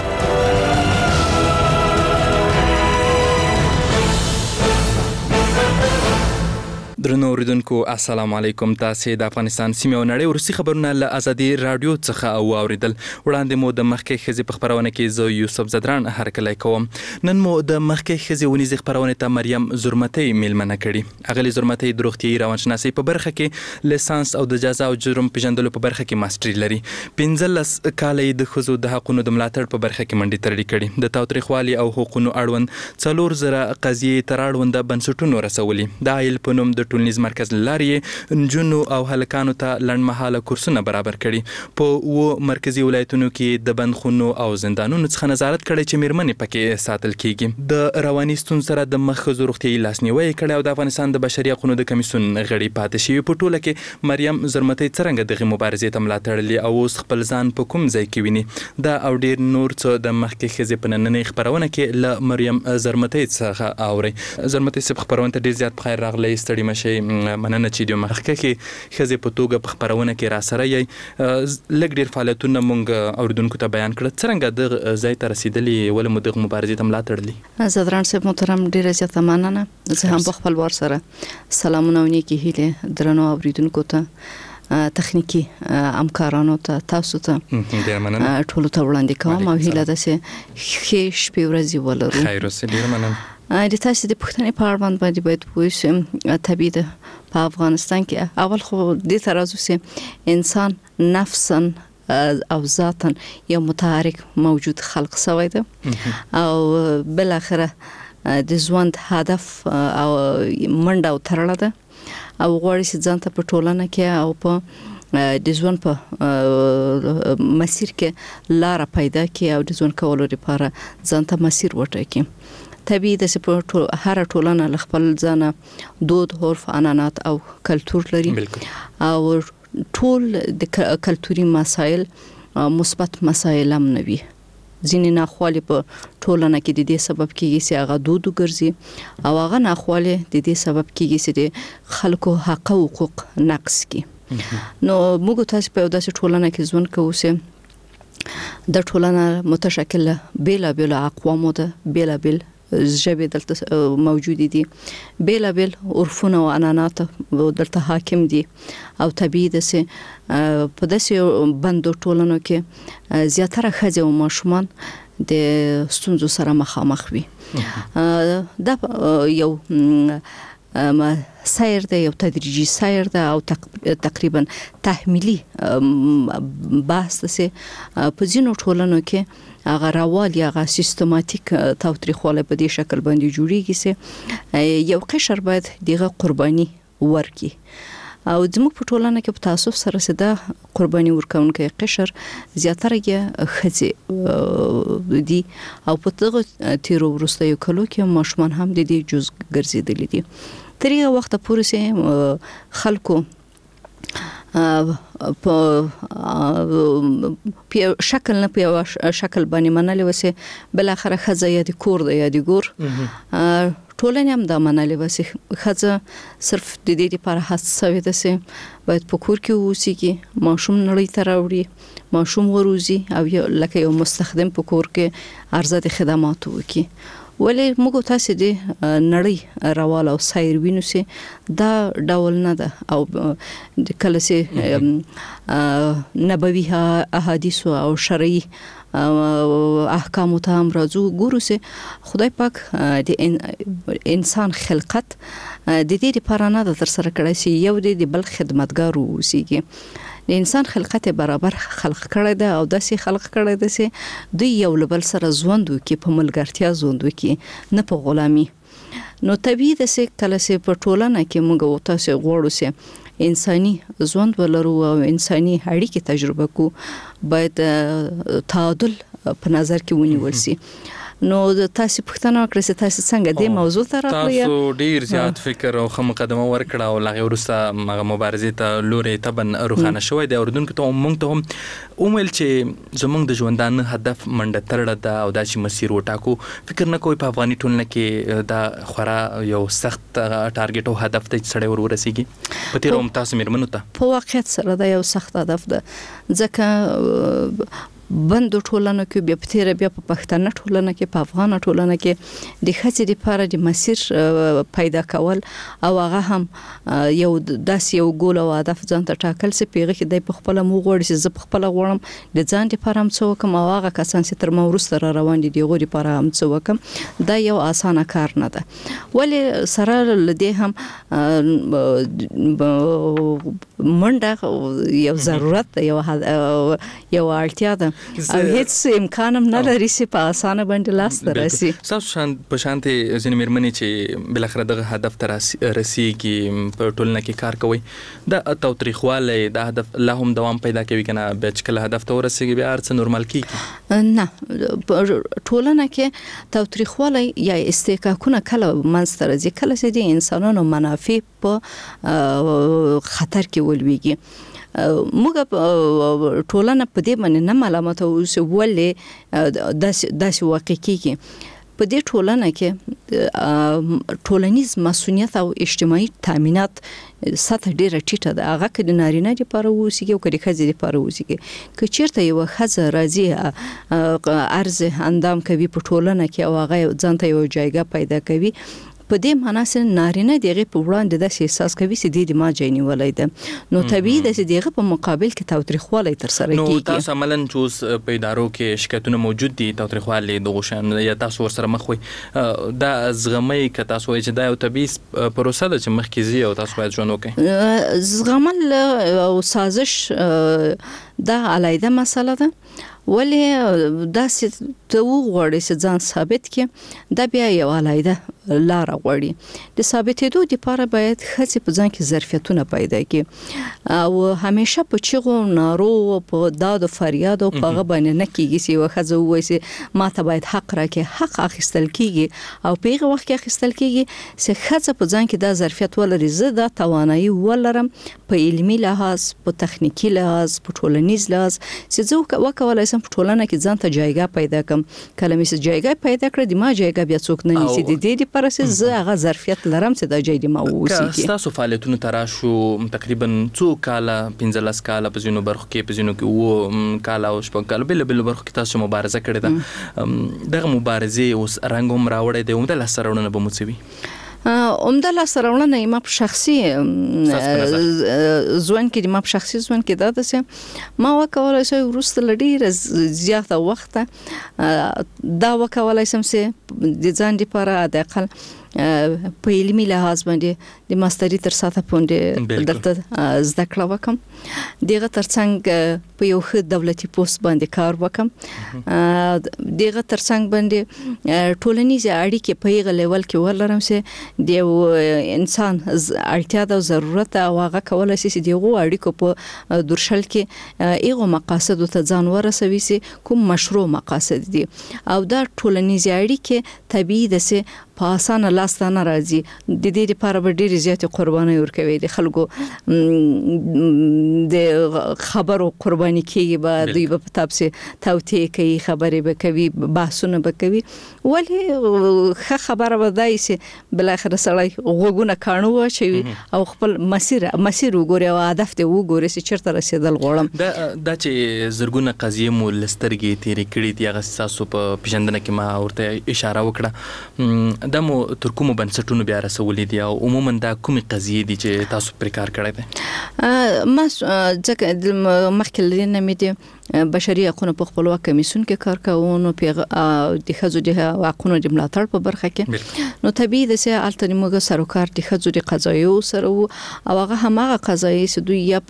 درنو اوریدونکو السلام علیکم تاسو د افغانستان سیمه او نړۍ ورسي خبرونه له ازادي رادیو څخه او اوریدل وړاندې مو د مخکې خزي په خبرونه کې زه یوسف زدران هرکلی کوم نن مو د مخکې خزي ونیزي خبرونه ته مریم زرمتي میلمنه کړي اغلی زرمتي د روغتي روانشناسي په برخه کې لیسانس او د جزا او جرم پیژندلو په برخه کې ماستری لري پنځلس کال د خزو د حقوقو د ملاتړ په برخه کې منډي ترلي کړي د تاوتریخوالي او حقوقو اړوند څلور زره قضیې تراړوند بنسټونو رسولي د عیل په نوم د ټولنیز مرکز لاري نجونو او هلکانو ته لړمحاله کورسونه برابر کړي په و مرکزی ولایتونو کې د بندخونو او زندانونو څخه نظارت کړي چې میرمنې پکې ساتل کیږي د رواني ستونزو سره د مخ ضرورتي لاسنیوي کړي او د افغانستان د بشري حقوقو د کمیسیون غړي پاتې شي په ټوله کې مریم زرمتي څنګه دغه مبارزې ته ملاتړ او اوس خپل ځان په کوم ځای کې ویني دا او ډیر نور څه د مخکې خزې په نننۍ خبرونه کې ل مریم زرمتي څخه اوري زرمتي څخه خبرونه ډیر زیات بخیر راغلی ستړي مشه مننه چې د مخکې کې خزې په توګه په خبرونه کې را سره یې لږ ډیر فعالیتونه مونږ اوریدونکو ته بیان کړل څنګه د ځای ته رسیدلی ول مو د مبارزې ته ملاتړ لري زدران صاحب محترم ډیر زیات مننه زه هم په خپل ور سره سلامونه ونیکي هیله درنو اوریدونکو ته تخنیکی همکارانو ته تاسو ته ډیر مننه ټول ته وړاندې کوم او هیله ده چې ښه شپه ورځ ولرو خیر اوسه ډیر مننه د تاسو د پښتنې په اړه باندې باید پوه طبيعي ده په افغانستان کې اول خو د ترازو سه انسان نفسا او ذاتا یو متحرک موجود خلق شوی ده او بل اخره د ژوند هدف او منډه او ترړه ده او غواړي چې ځان ته په ټولنه کې او په د ژوند په مسیر کې لار پیدا کړي او د ژوند کولو لپاره ځان ته مسیر وټاکي. طبیعي د سپورت هر ټولنه خپل ځانه دود، عرف، عنعنات او کلتور لري او ټول د کلتوري مسایل مثبت مسایل هم نه وي. ځینې ناخوالې په ټولنه کې د دې سبب کېږي چې هغه دود وګرځي او هغه ناخوالې د دې سبب کېږي چې د خلکو حق او حقوق نقض کړي. نو موږ تاسو په داسې ټولنه کې ژوند کوو چې د ټولنه متشکل بیل بیل اقوامو ده، بیل بیل ژبې دلته موجود دي، بیل بیل عرفونه او عنعنات دلته حاکم دي او طبيعي ده چې په داسې بندو ټولنو کې زیاتره ښځې او ماشومان د ستونزو سره مخامخ وي. دا یو سیر ده، یو تدریجي سیر ده او تقریبا تحمیلی بحث ده چې په ځینو ټولنو کې هغه راوالي هغه سیستماتیک تاوتریخواله په دې شکل باندې جوړیږي چې یو قشر باید دغه قرباني ورکړي او زموږ په ټولنه کې په تاسف سره سده قرباني ورکونکي قشر زیاتره کې خځې دي او په دغه تیرو وروستیو کلو کې ماشومان هم د دې جز ګرځیدلي دي. تر یو وخت پورې سه خلکو په په شکل نه په شکل باندې منلې وسه بل اخر خزه یا د کور د یا د ګور ټولنه هم د منلې وسه خزه صرف د دې لپاره حساسه ده سه باید په کور کې اوسېږي، ماشوم نړۍ ته راوړي، ماشوم وروزي او لکه یو مستخدم په کور کې عرضه د خدمات وکړي. ولې موږ تاسو د نړۍ روال او سایر وینو سه دا ډول نه ده او د کله سه نبوي احادیث او شرعي احکام ته هم راځو ګورو سه خدای پاک د انسان خلقت د دې لپاره نه تر سره کړی سي یو د بل خدمتګار اوسېږي. د انسان خلقت برابر خلق کړی ده او داسې خلق کړی ده چې دوی یو لبل سره ژوند وکړي، په ملګرتیا ژوند وکړي، نه په غلامي. نو طبيعي ده چې کله چې په ټولنه کې موږ تاسو غواړو چې انساني ژوند ولرو او انساني اړیکې تجربه کو، باید تعادل په نظر کې ونیول شي. نو تاسو پښتنه وکړئ چې تاسو څنګه دې موضوع ته راغلی تاسو ډیر زیات فکر او خه مقدمه ورکړه او لغه ورسته مغه مبارزه ته لوري تبن روخانه شوې د اوردونکو ته مونږ ته هم اومل چې زمونږ د ژوندان هدف منډه ترړه ده او داسې مسیر وټاکو. فکر نه کوئی په افغاني ټولنه کې دا خورا یو سخت ټارګټ او هدف ته سړی ور ورسیږي په تیر هم تاسو مېرمنو ته په واقعیت سره دا یو سخت هدف ده ځکه بندو ټولنه کې بیا پتیر بیا په پښتنه ټولنه کې په افغان ټولنه کې د خځې لپاره د مسیر پیدا کول او هغه هم یو داس یو ګول او هدف ځان ته ټاکل سي پیغه کې د خپل مو غوړ چې ز خپل غوړم د ځان لپاره هم څو کوم هغه کسان چې تر مو ورسره را روان دي د غوړي لپاره هم څو کوم دا یو اسانه کار نه ده. ولی سره لدی هم منډه یو ضرورت یو یو اړتیا ده او هیڅ امکان هم نه لري چې په اسانه باندې لاس ته راسي. تاسو شان په شانتي ځینې مېرمنې چې بل اخر دغه هدف ته رسیږي په ټولنه کې کار کوي دا توتریخواله د هدف له هم دوام پیدا کوي کنه به چې کله هدف ته ورسیږي بیا ارڅ نورمال کیږي نه. ټولنه کې توتریخواله یا استحقاقونه کله منځ ته راځي کله چې د انسانانو منافع په خطر کې ولويږي. موږ ټولنه په دې باندې نه معلومات او ولې داسې واقع کیږي. په دې ټولنه کې ټولنیز مسؤلیت او اجتماعي تامینات سطح ډیره ټیټه ده. هغه کله نارینه لپاره ووسیږي او کله ښځې لپاره ووسیږي. که چیرته یو ښځه راځي ارز اندام کوي په ټولنه کې او هغه ځان ته یو جایګه پیدا کوي په دې معنا چې نارینه دغه په وړاندې د احساس کوي چې د ما جنی ولای ده. نو طبيعي ده چې دغه په مقابل کې توتریخواله تر سره کیږي. نو تاسو عملاً چې په ادارو کې شکایتونه موجود دي توتریخواله دغه شان یا تاسو ورسره مخ وي دا زغمي ک تاسو چې دا یو طبيعي پروسه ده چې مخکې او تاسو باید ژوند وکړئ. زغمل او سازش دا علایده مسله ده. ولی دا چې ته وغواړې چې ځان ثابت کړې دا بیا یو علایده لار غوړي د ثابتېدو لپاره باید خځې په ځان کې ظرفیتونه پیدا کړي او همیشه په چغو نارو په داد او فریاد او په غبن نه کیږي چې وخزه وایي ما ته باید حق راکې حق اخیستل کیږي او په هغه وخت کې اخیستل کیږي چې خځه په ځان کې دا ظرفیت ولري زه دا توانایي ولرم په علمي لحاظ په تخنیکی لحاظ په ټولنیز لحاظ چې زه وکولای شم په ټولنه کې ځان ته جایګه پیدا کړم کله مې چې جایګه پیدا کړې د ما جایګه بیا څوک نه نیسي د دې لپاره چې زه هغه ظرفیت لرم چې دا جایګه ما ووسیږي تاسو فعالیتونو تراشو تقریبا څو کاله پنځلس کاله په ځینو برخو کې په ځینو کې وو کاله او شپږ کاله بل بل برخو کې تاسو مبارزه کړې ده دغه مبارزه اوس رنګ هم راوړی دی عمده لاسته به موڅوي عمده لاسته ما په شخصي ځوان کې ما په شخصي ځوان کې دا ده ما وکولای شم ورسته لډیر زیاته وخت دا وکولای شم چې د ځان لپاره د اقل په علمي لحاظ باندې د ماستری تر ساته پوندې دلته زده کړه وکم دغه ترڅنګ په یو ښه دولتي پوسټ باندې کار وکم دغه ترڅنګ باندې ټولنیز اړیکې په یغه لیول کې ولرم چې د انسان اړتیا او ضرورت او هغه کولای شي چې دغه اړیکو په درشل کې ایغه مقاصد ته ځان ورسوي چې کوم مشروع مقاصد دي او دا ټولنیز اړیکې طبيعي ده چې په اسانه لاس ته نه راځي د دې لپاره به ډېر زیات قرباني ورکوي د خلکو د خبرو قرباني کوي به دوی په تاسو توتی کوي خبرې به کوي بحثونه به کوي ولی ښه خبره به دای سي بل اخر سړی غوګونه کانو واچوي او خپل مسیر مسیر وګوري او هدف ته وګوري چې چیرته رسیدل غواړم دا د چې زرګونه قضیه مو لسترګي تیری کړی دی هغه تاسو په پیژندنه کې ما ورته اشاره وکړه د مو تر کومو بنسټونو بیا رسولې دي او عموما دا کومې قضیې دي چې تاسو پر کار کړی دی ما ځکه د مخکې نه مې دي بشري حقوقو په خپلواک کمیسیون کې کار کوو نو د خځو د حقوقو د ملاتړ په برخه کې نو طبيعي ده چې الته موږ سروکار د خځو د قضایي سره او هغه همغه قضایي چې دوی یا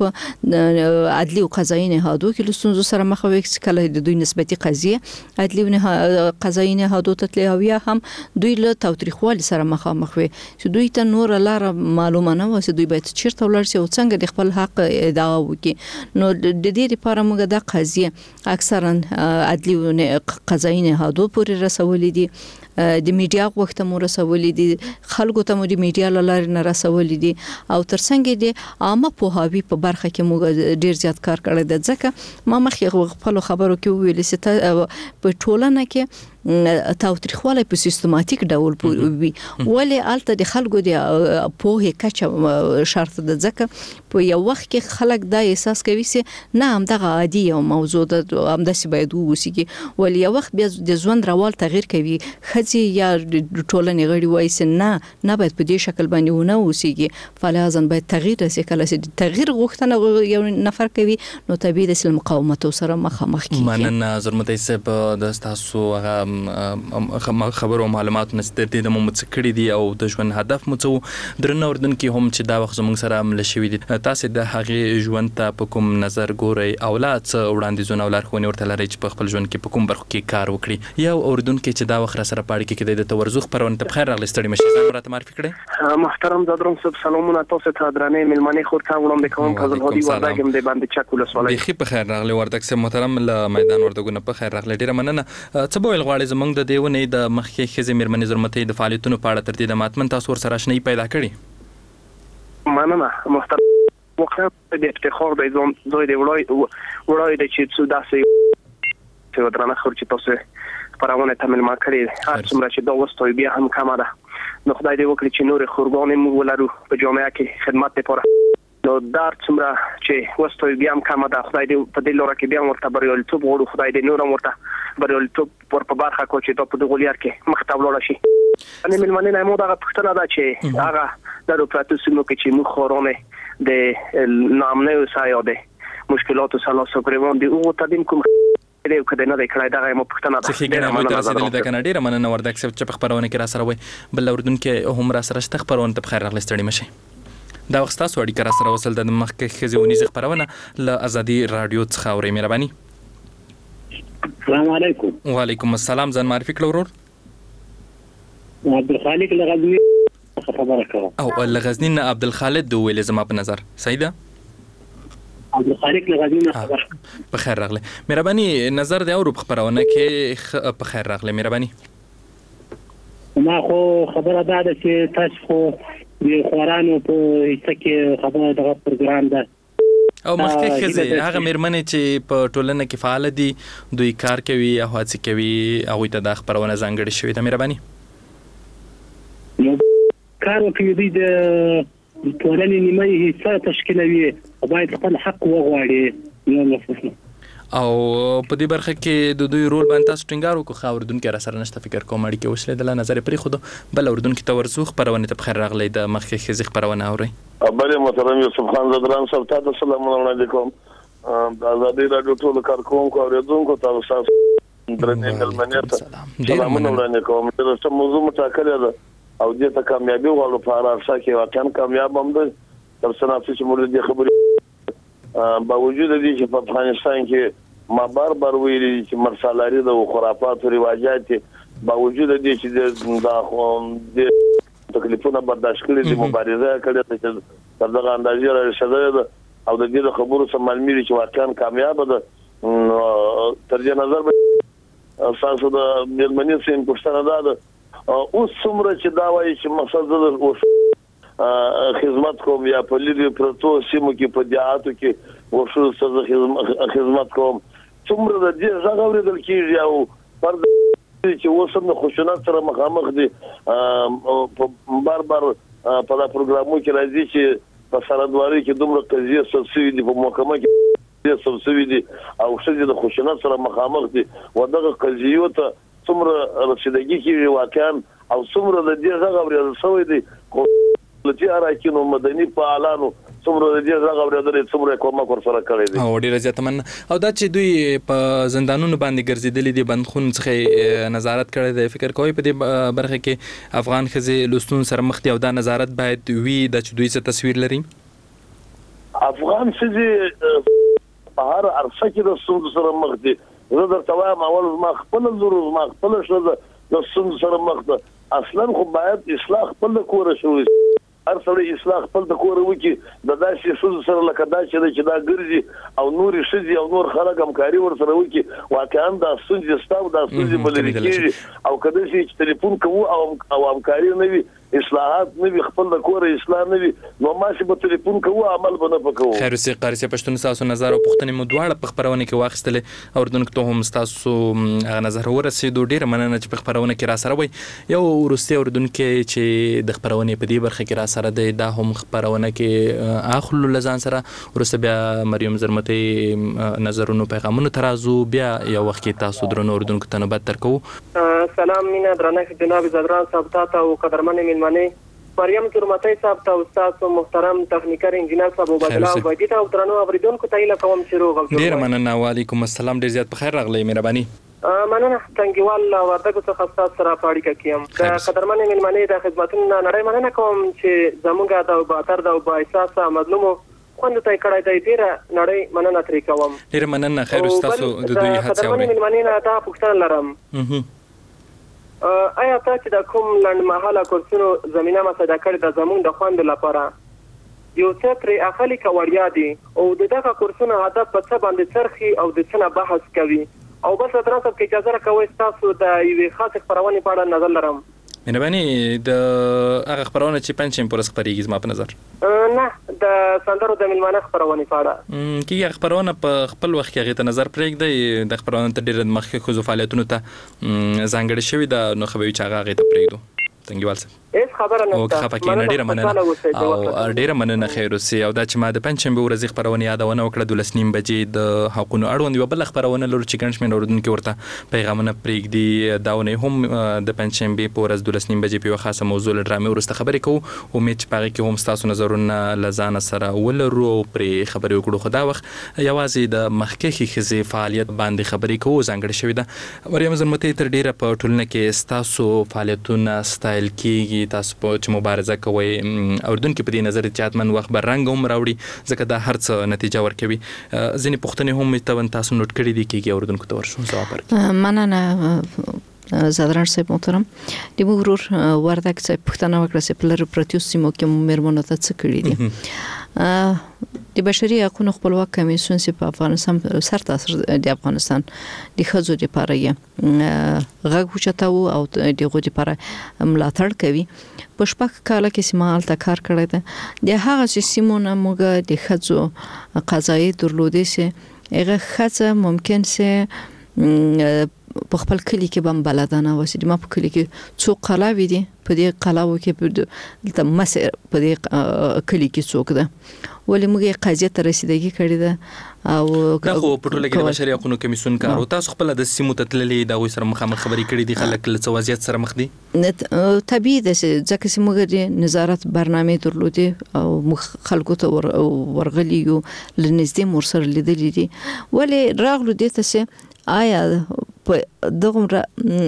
په عدلي او قضایي نهادو کې لستونزو سره مخ وي چې کله د دوی نسبتي قضیه عدلي او قضایي نهادو ته تللی او یا هم دوی له تاوتریخوالي سره مخامخ وي چې دوی ته نور لار معلومه نه و چې دوی باید چیرته ولاړ شي او څنګه د خپل حق ادعا وکړي نو د دې لپاره موږ د قضیه اکثرا عدلي او قضایي نهادو پورې رسولې دي د میډیا وخت مو رسولې دي خلکو ته مو د میډیا لاره نه رسولې دي او ترڅنګ دي عامه پوهاوی په برخه کې موږ ډیر زیات کار کړی دی ځکه ما مخې خپل خبرو کې ویل چې په ټولنه کې تاوتریخواله په سیستماتیک ډول وي ولی الته د خلکو د پوهه کچه شرط ده ځکه په یو وخت کې خلک دا احساس کوي چې نه هم دغه عادي او موضوع ده هم د سباید ووسیږي ولی یو وخت بیا د ژوند روال تغییر کوي خځې یا د ټولنې غړي وایي چې نه نه باید په دې شکل باندې ونه ووسیږي فلازم باید تغییر راسي کله چې تغییر غوښتنه یو نفر کوي نو طبيعي د مقاومت سره مخامخ کیږي مننه زرمتای صاحب د تاسو هغه خبرو معلومات نستر دي د مو څکړي دي او د ژوند هدف مو څو درنه وردن کې هم چې دا وخت زموږ سره عمل شوی دي تاسو د هغه ژوند ته په کوم نظر ګورئ اولاد وړاندیزونه ولرخونه ورته لري چې په خپل ژوند کې په کوم برخو کې کار وکړي یو اردن کې چې دا وخت سره پاړی کې د تورزخ پرونه ته بخیر راغلی ستړي مشه ځان راته معرفي کړئ محترم زادروم صاحب سلامونه تاسو ته درنې ملمنې خورته وړاندې کوم فضل هادي وردګم د باندې چکول سوالای بخیر بخیر راغلی وردګ سم محترم له میدان وردګونه په خیر راغلی ډیره مننه څه به غواړي زمونږ د دیونه د مخکې خزې مېرمنې زرمتې د فعالیتونو په اړه تر دې د ماتمن تاسو سره آشنایي پیدا کړي مننه محترم وخت د افتخار د ځون زوی دی وړای وړای د چې څو داسې چې ودرانه خورچ تاسو پرونه تمل ما کړی هر څومره چې دا وستوي بیا هم کم ده نو خدای دې وکړي چې نور خورګانې مو ولرو په جامعه کې خدمت لپاره نو دار څومره چې وستوي بیا هم کم ده خدای دې په دې لور کې بیا ورته بریالیتوب غوړو خدای دې نور ورته بریالیتوب پر په برخه کو چې ته په دغه لار کې مخته ولاړ شي ان ملمنې نه مو دا پښتنه ده چې هغه د پروتستانو کې چې مو خورونه د نامنه وسایاده مشکلات سره سره دی او تدین کوم دې کده نه کړای دا مو پښتنه ده چې ګنه مو ترسیدل د کاناډا ډیره مننه وردک چې په خبرونه کې را سره وي بل اردن کې هم را سره شته خبرونه ته بخیر راغلی ستړي مشه دا وخت تاسو اړیکه را سره وصل د مخکې خزونی خبرونه ل ازادي رادیو څخه اوري مهرباني السلام علیکم وعلیکم السلام ځان معرفي کړو ورور عبدالخالق لغزنی خبره کوم او لغزنی نه عبدالخالد ویل زما په نظر صحیح ده عبدالخالق لغزنی خبر په خیر راغله مهرباني نظر دی او په خبرونه کې په خیر راغله مهرباني ما خو خبره ده چې تاسو خو د خورانو په هیڅ کې خبره دغه پروګرام ده او مخکې خزه هغه مېرمنې چې په ټولنه کې فعال دي دوی کار کوي او هڅه کوي هغه ته د خبرونه ځانګړي شوی ده مهرباني کار کوي د ټولنې نیمه حصہ تشکیلوي او باید خپل حق وغواړي نو او په دې برخه کې د دوی رول باندې تاسو ټینګار وکړو خو اردن کې را سره نشته فکر کوم اړیکه وشله د نظر پرې خود بل اردن کې تورزو خبرونه ته بخیر راغلی د مخکې خزي خبرونه اوري بل محترم یوسف خان زدران صاحب ته السلام علیکم د آزادی رادیو ټول کارکونکو اوریدونکو تاسو درنې ملمنیت سلام علیکم تاسو موضوع متکلم ده او دې ته کامیابی غواړو په ارشا کې واقعا کامیاب هم ده تر څو چې موږ دې خبرې باوجود دې چې په افغانستان کې ما بار بار ویلي چې مرسالاري د خرافات او رواجات باوجود دې چې دا د تکلیفونو برداشت کړي د مبارزه کړي چې دغه اندازې راځي او د دې خبرو سم معلومي چې واقعا کامیاب ده تر دې نظر به تاسو د ملمنې سین پښتنه ده اوس څومره چې دا وایي چې مقصد او خدمت کوم یا په لری پروتو سیمو کې په دیاتو کې ورشو سره خدمت کوم څومره د دې ځای اوریدل کیږي او پر چې وسم خوشونات سره مخامخ دي بار بار په دا پروګرامو کې راځي چې په سردواري کې دومره قضیه سلسوي دي په محکمه کې سلسوي دي او شې د خوشونات سره مخامخ دي ودغه قضیو ته څومره رسیدګي کې واقعا او څومره د دې ځای اوریدل شوی دي خو لتی اراکینو مدني فعالانو څومره د دې ځای اوریدل څومره کومه کور سره کړی دي او ډیر زیات من او دا چې دوی په زندانونو باندې ګرځیدلې دي بندخون څخه نظارت کړی دی فکر کوي په دې برخه کې افغان خزي لستون سره مخ دي او دا نظارت باید وي د چې دوی څه تصویر لري افغان خزي په هر عرصه کې د سود سره مخ دي زه درته وایم اول ما خپل ضرور ما خپل شوه د سند سره مخ ده اصلا خو باید اصلاح خپل کور شوی هر څړي اصلاح خپل د کور وکي د داسې سود سره لکه دا چې دا ګرځي او نور شذي او نور خلک همکاري ور سره وکي واقعا دا سند ستاو دا سند بلل کیږي او کله چې ټلیفون کوو او او همکاري نه وي اصلاحات نه وي خپل د کور اصلاح نه وي نو ماشي په ټلیفون کوو عمل به نه پکوو خیر سي قارسي پښتون تاسو نظر او پښتني مدواړه په خبرونه کې واخستل او اردن کې هم تاسو هغه نظر ورسېدو ډیر مننه چې په خبرونه کې را سره وي یو ورسته اردن کې چې د خبرونه په دې برخه کې را سره دی دا هم خبرونه کې اخلو لزان سره ورسته بیا مریم زرمتي نظرونو پیغامونو ترازو بیا یو وخت کې تاسو درنو اردن کې تنبت ترکو سلام مینا درنه جناب زدران صاحب ته او قدرمن ملمنه مریم ترمتي صاحب ته استاد محترم تخنیکر انجینر صاحب وبدلا وبدی ته درنو اوریدونکو ته اله کوم شروع غوښتل ډیر مننه وعلیکم السلام ډیر زیات بخیر راغلی مهرباني مننه څنګهوال وردګو څخه خاص سره پاړی کیم قدرمن ملمنه د خدماتونو نړۍ مننه کوم چې زموږه د باتر د با احساس مظلومو خوند ته کړای دی ډیر نړۍ مننه ترې کوم ډیر مننه خیر تاسو د دوی هڅه قدرمن ملمنه دا پوښتنه لرم آیا تاسو د کوم لند مهاله کورسونو زمينه مساعده کړې د زمون د خوند لپاره یو څه تر اخلي کوریا دي او دغه کورسونو هدف په څه باندې چرخي او د څه بحث کوي او بس تر څو کې اجازه راکوي تاسو د یوې خاصه خبرونه په اړه نظر لرم مهرباني د هغه خبرونه چې پنځم پر خبرېږي زما په نظر نه د سندرو د ملمانه خبرونه په اړه کیږي خبرونه په خپل وخت کې غته نظر پرېږدي د خبرونه ته ډېر مخکې خو فعالیتونو ته ځانګړي شوی د نو خبري چې هغه غته پرېږدو څنګه والسه هیڅ خبره نه او خفقې ډیره مننه او ډیره مننه خیر اوسې او دا چې ما د پنځم ورځې خبرونه یادونه وکړه د لسنیم بجې د حقونو اړوند یو بل خبرونه لور چې ګنشمن اوردون کې ورته پیغامونه پرېږدي داونه هم د پنځم به پورز د لسنیم بجې په خاصه موضوع ډرامې ورسته خبرې کوو امید چې پاره کې هم تاسو نظرونه لزان سره ولرو پرې خبرې وکړو خدا وخت یوازې د مخکې خزي فعالیت باندې خبرې کوو ځانګړي شوی ده مریم زرمتي تر ډیره په ټولنه کې تاسو فعالیتونه ستایل کیږي تاسو په چې مبارزه کوي اردن کې په دې نظر چې اتمن وخت برنګ هم راوړي ځکه دا هر څه نتیجه ورکوي ځینې پښتنې هم ته تاسو نوٹ کړی دي کېږي اردن کو تور شو ځواب ورکړي مننه زادران صاحب محترم د مغرور وردک صاحب پښتنه وکړه چې په لر پرتیو سیمو کې مېرمنو ته څه کړی دي د بشري حقوقو خپلواک کمیسیون چې په افغانستان سر تاسو د افغانستان د خځو لپاره یې غږ وچتاو او دغه لپاره ملاتړ کوي په شپږ کاله کې سیمال تا کار کړی دی د هغه سیمونه موږ د خځو قضایي درلودې سي هغه خځه ممکن سي په خپل کلی کې بم بلدانه وسې د ما په کلی کې څو قلاوي دي په دې قلاو کې په مسیر په دې کلی کې څوک ده ولې موږ قضیه ته رسیدګي کړې ده او دا خو په ټوله کې د بشري حقوقو کمیسیون کار او تاسو خپل د سیمو ته تللې دا وې سره مخامخ خبرې کړې دي خلک له څوازیت سره مخ دي طبيعي ده چې ځکه چې موږ د نظارت برنامه درلودې او خلکو ته ورغلي یو لنځدې مور سره لیدلې دي ولې راغلو دې ته چې آیا په دغه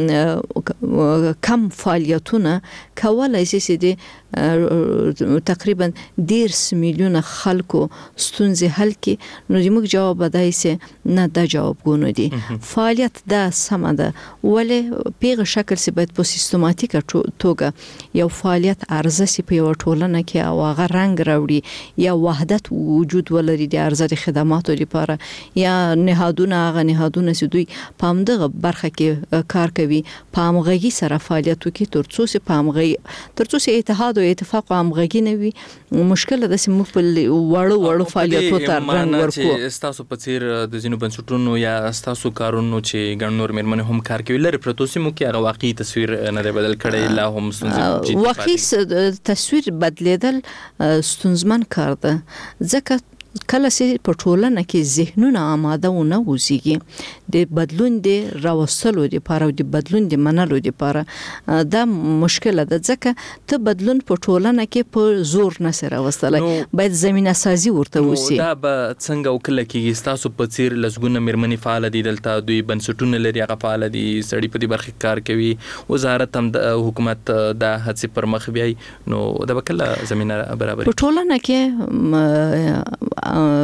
کم فعالیتونه کولای شي چې تقریبا ډیر میلیونه خلکو ستونزې حل کړي نو موږ جواب بدای سي نه دا جوابونه دي فعالیت دا سم ده ولې پیغه شکل سي باید په سیستماتیک توګه یو فعالیت ارزه سي په یو ټولنه کې او هغه رنګ راوړي یا وحدت وجود ولري د ارزه خدماتو لپاره یا نهادونه هغه نهادونه سي دوی پامده برخه کې کار کوي پامغږي سره فعالیت کوي ترڅو سي پامغږي ترڅو سي اتحاد او اتفاق پامغږي نه وي مشکل ده چې موږ په وړو وړو فعالیتو ته رنګ ورکو تاسو په څیر د زینو بنسټونو یا تاسو کارونو چې ګڼ نور مېرمنې هم کار کوي لري پروتو سي مو کې هغه واقعي تصویر نه دی بدل کړی لا هم ستونزې واقعي تصویر بدلیدل ستونزمن کار ده ځکه کله چې په ټولنه کې ذهنونه آماده و نه وزيږي د بدلون د راوستلو لپاره او د بدلون د منلو لپاره دا مشکل ده ځکه ته بدلون په ټولنه کې په زور نه سره راوستلای باید زمينه سازي ورته وسی دا به څنګه وکړه کېږي تاسو په څیر لسګونه مېرمنې فعال دي دلته دوی بنسټونه لري هغه فعال دي سړي په دې برخه کار کوي وزارت هم د حکومت د هڅې پر مخ بیاي نو دا به کله زمينه برابر په ټولنه کې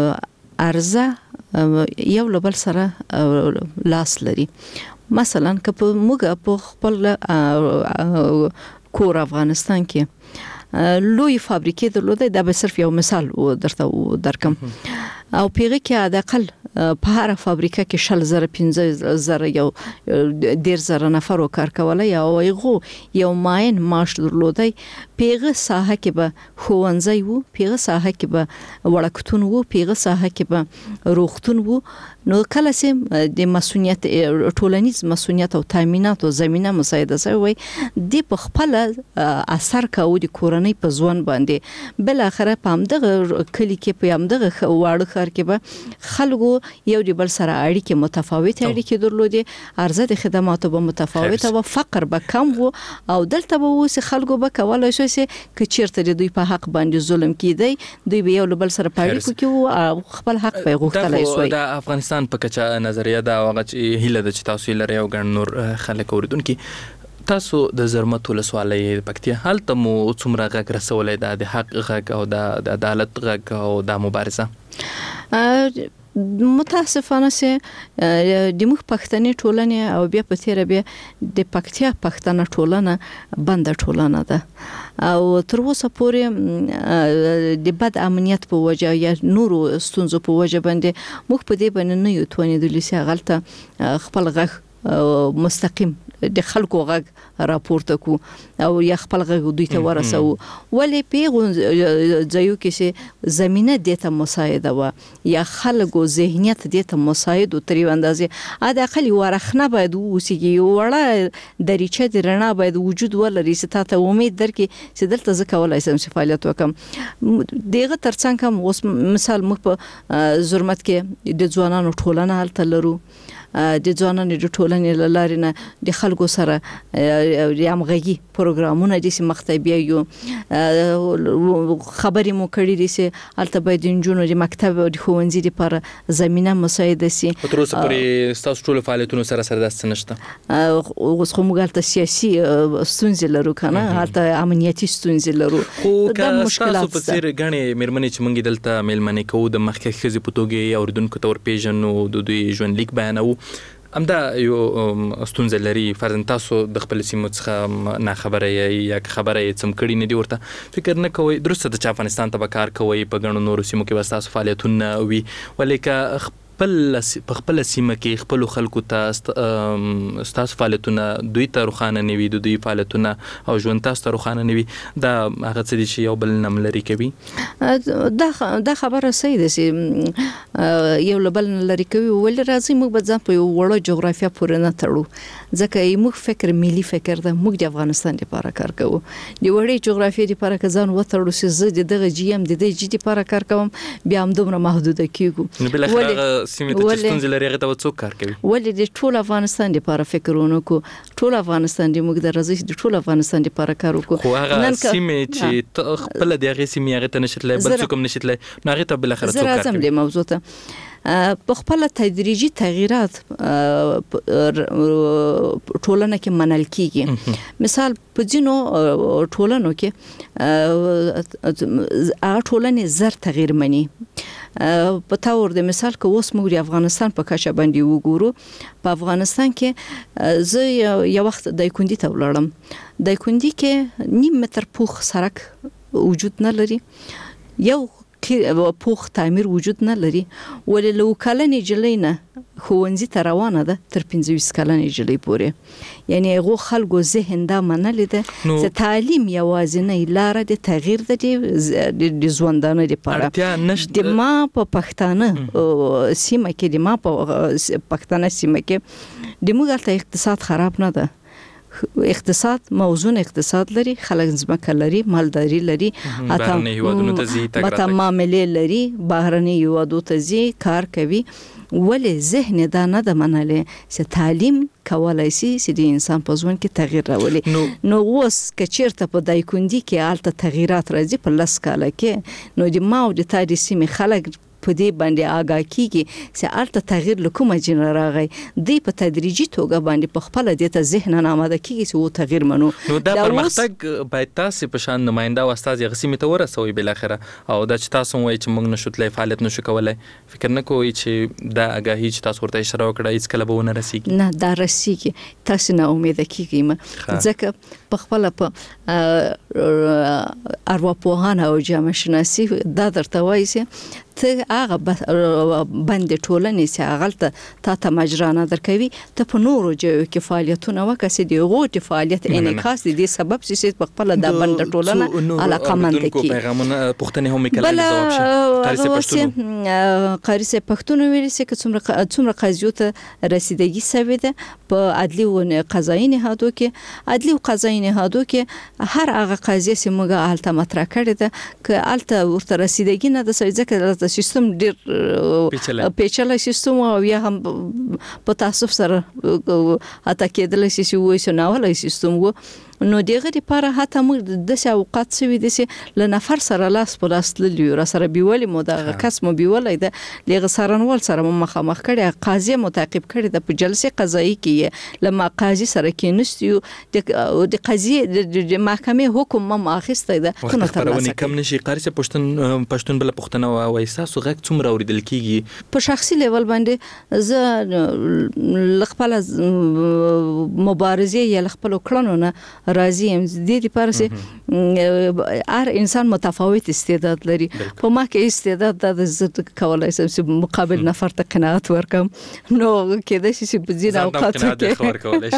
ارزه یو لبل سره لاس لري مثلا که په موږ په خپل کور افغانستان کې لوی فابریکې درلوده دا به صرف یو مثال درته درکم او پیغه کې د اقل په هر فابریکه کې شل زره پنځه زره یو ډیر زره نفر کار کولای او یغو یو ماین معاش درلودای پیغه ساحه کې به خوونځي وو پیغه ساحه کې به وړکتون وو پیغه ساحه کې به روغتون وو نو کله چې د مسؤلیت ټولنیز مسؤلیت او تامینات او زمينه مساعده شوی د په خپل اثر کاوه د کورنۍ په ځوان باندې بل اخره پام دغه کلی کې په ام دغه واړه خر کې به خلکو یو د بل سره اړیکې متفاوت اړیکې درلودي ارزه د خدماتو به متفاوت او فقر به کم وو او دلته به وس خلکو به کولای شي چې چیرته دوی په حق باندې ظلم کیدی دوی به یو بل سره پاړیکو کې او خپل حق په غوښتلای شوی د افغانستان په کچا نظریه دا هغه چې هیله د چتاسو لري او ګڼ نور خلک اوریدونکو تاسو د زرمت ولسوالۍ پکتیا حالت مو څومره غږ رسولای د حق غږ او د عدالت غږ او د مبارزه متاسفانه سه د مخ پښتني ټولنه او بیا په تیر بیا د پکتیا پښتنه ټولنه بند ټولنه ده او تر اوسه پورې د بد امنیت په وجه یا نورو ستونزو په وجه باندې مخ په دې باندې نه یو توانې د لیسه غلطه خپل غږ مستقیم د خلکو غږ راپورته کو او یا خپل غږ دوی ته ورسو ولې پیغون ځایو کې چې زمينه د ته مساعده و یا خلکو ذهنیت د ته مساعده تر یو اندازې اده اقل ورخنه باید وسیږي وړه دریچه د رڼا باید وجود ولري چې ته امید درکې چې دلته ځکه ولای سم فعالیت وکم دغه ترڅنګ هم اوس مثال مخ په زرمت کې د ځوانانو ټولنه حالت لرو د ځوانانو د ټولنې لارې نه د خلکو سره د همغږي پروګرامونه د مختبي یو خبرې مو کړې دي چې البته باید انجونو د مکتب او د ښوونځي لپاره زمينه مساعده سي تر اوسه پورې تاسو ټول فعالیتونو سره سره داس نشته اوس خو موږ البته سیاسي ستونزې لرو کنه البته امنیتي ستونزې لرو دا مشکلات په څیر غني مېرمنې چې موږ دلته مېلمنې کوو د مخکې خزي پټوګي او ردونکو تور پیژنو د دوی ژوند لیک بیانو امدا یو ستونزه لري فرضاً تاسو د خپل سیمو څخه نه خبره یا خبره یې څم کړی نه دی ورته فکر نه کوئ درسته د افغانستان ته کار کوي په ګڼو نورو سیمو کې واسطه فعالیتونه وي ولیکه خپل په خپل سیمه کې خپل خلکو ته ستاسو فعالیتونه دوی ته روخانه نوي د دوی فعالیتونه او ژوند تاسو ته روخانه نوي دا هغه څه دي چې یو بل نم لري کوي دا دا خبره صحیح ده چې یو بل لري کوي ول راځي موږ به ځان په یو وړو جغرافیا پورې نه تړو ځکه موږ فکر ملي فکر ده موږ د افغانستان لپاره کار کوو د وړې جغرافیا لپاره ځان وتړو چې زه د دغه جی ام د دې جی لپاره کار کوم بیا هم دومره محدوده کیږو سیمه ته ستونزې لري هغه ته څوک کار کوي ولې د ټول افغانستان لپاره فکرونه کو ټول افغانستان د موږ د راځي د ټول افغانستان لپاره کار وکړو خو هغه سیمه چې خپل د هغه سیمه هغه ته نشتلې بل څوک هم نشتلې نو هغه ته بل اخر څوک کار کوي زه راځم د موضوع ته په خپل تدریجي تغیرات ټولنه کې منل کیږي مثال په ځینو ټولنو کې هغه ټولنه زر تغییر مني په تور د مثال که اوس موږ د افغانستان په کچه باندې وګورو په افغانستان کې زه یو وخت دایکندي ته ولاړم دایکندي کې نیم متر پوخ سړک وجود نه لري یو پوخ تعمیر وجود نه لري ولې لو کلنې جلینا خوونځي ته روانه ده تر پنځه ویشت کلنې جلی پورې یعنی هغه خلکو ذهن دا منلې ده چې تعلیم یوازینۍ لار د تغییر د ژوندانه لپاره د ما په پښتانه سیمه کې د ما په پښتانه سیمه کې د موږ اقتصاد خراب نه ده اقتصاد موزون اقتصاد لري خلک ځمکه لري مالداري لري اته معاملې لري بهرني هیوادو ته ځي کار کوي ولې ذهن دا نه د منلې چې تعلیم کولای شي چې د انسان په ژوند کې تغییر راولي نو اوس کچیرته په دایکندي کې الته تغیرات راځي په لاس کاله کې نو د ما او د تاریخ سیمه خلک په دې باندې آگاه کیږي چې الته تغییر لکومه جن راغی دی په تدریجي توګه باندې په خپل د ته ذهن نه آماده کیږي چې و تغییر منو نو دا پرمختګ باید تاسو په شان نماینده او استاد غسیمه ته ورسوي بل اخره او دا چې تاسو وایي چې موږ نشوتلې فعالیت نشو کولای فکر نه کوئ چې دا آگاهی چې تاسو ورته اشاره وکړه هیڅ کله به ونه رسیږي نه دا رسیږي تاسو نه امید کیږئ ځکه په خپل په ارواپوهانه او جامعه شناسي دا درته وایي چې ته هغه بند ټولنې چې هغه ته ته مجرانه درکوي ته په نورو ځایو کې فعالیتونه وکړي د هغو فعالیت انعکاس دي سبب چې په خپل د بند ټولنه علاقمند کی پیغامونه پښتنې هم کله جواب شي قاری سه پښتون ویل چې څومره څومره قضیو ته رسیدګي سوي ده په عدلي او قضایي نهادو کې عدلي او قضایي نهادو کې هر هغه قضیه چې موږ الته مطرح کړې ده ک الته ورته رسیدګي نه د ځکه سیستم ډیر پیچلې سیستم او یا هم په تاسو سره اته کېدل شي چې وایي نو ولې سیستم وو نو دغه لپاره هته موږ د اوقات سوي د ل نفر سره لاس په لاس تللی را سره بیولې مو د کس مو بیولې د لغه سرنوال سره مخامخ کړي قاضي متعقب کړي د جلسه قضایي کې لما قاضي سره کې نستیو د قاضي د محکمې حکم ما اخیسته ده کنه ترونه کم نشي قارسه پښتون پښتون بل پښتنه او احساسو غږ څومره اوریدل کیږي په شخصي لیول باندې زه خپل مبارزه یا خپل کړنو نه راضي ام د دې لپاره چې هر انسان متفاوت استعداد لري په ما کې استعداد د زړه کولای شي چې مقابل نفر ته قناعت ورکم نو کېدای شي چې په ځینې اوقات کې خبر کولای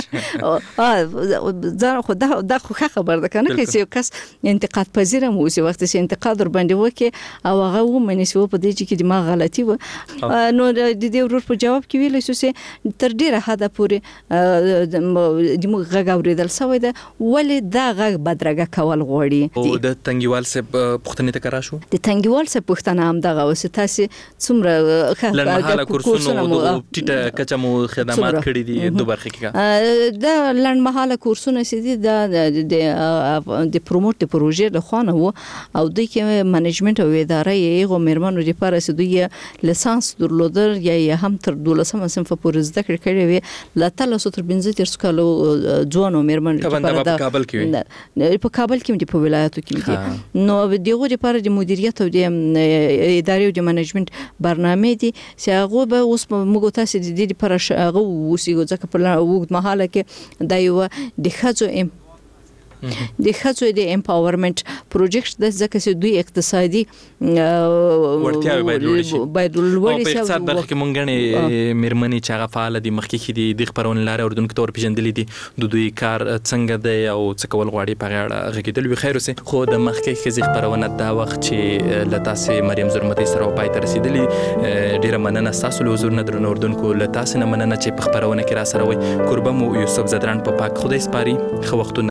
شي ځان خو دا د خو خبر ده کنه چې کس انتقاد پذیر مو چې وخت چې انتقاد ور باندې وکي او هغه ومني چې په دې کې د ما غلطي و نو د دې ورور په جواب کې ویل چې تر ډیره حد پورې د موږ غږ اوریدل سوی ده ولې دا غږ بدرګه کول غوړي او د تنګیوال سه پښتنې ته کرا شو د تنګیوال سه پښتنه هم دغه وسه تاسو څومره لنډمهاله کورسونه او ټیټه کچا مو خدمات کړې دي دوه برخه کې دا لنډمهاله کورسونه سي د د پروموټ پروژې له خوانه وو او د کې منیجمنت او اداره یې غو مرمنو لپاره سي دوی لیسانس درلودل یا هم تر دولسمه صنف پورې زده کړې وي لا تل سو تر پنځه تر سکالو ځوانو مرمنو د کابل کې په کابل کې د په ولایتو کې نو دغه لپاره د مدیریت او د ادارې او د منیجمنت برنامه دي چې هغه به اوس موږ تاسو د دې لپاره هغه وسیګو ځکه په وګت مهاله کې د یو د خځو د خځو د امپاورمنت پروجیکټ د ځکه چې دوی اقتصادي ورتیاوي باید لوړ شي باید لوړ شي په اقتصاد برخه کې مونږ غني مېرمنې چې هغه فعال دي مخکې دي د خبرونه لاره اردن کې تور پیژندلې دي د دوی کار څنګه دی او څه کول غواړي په اړه غږیدل وي خیر اوسه خو د مخکې کې خبرونه دا وخت چې لتاسې مریم زرمتي سره پای ته رسیدلې ډیره مننه تاسو له حضور نه درنو اردن کو لتاسې نه مننه چې په خبرونه کې را سره وي قربم یوسف زدران په پاک خدای سپاري خو وختونه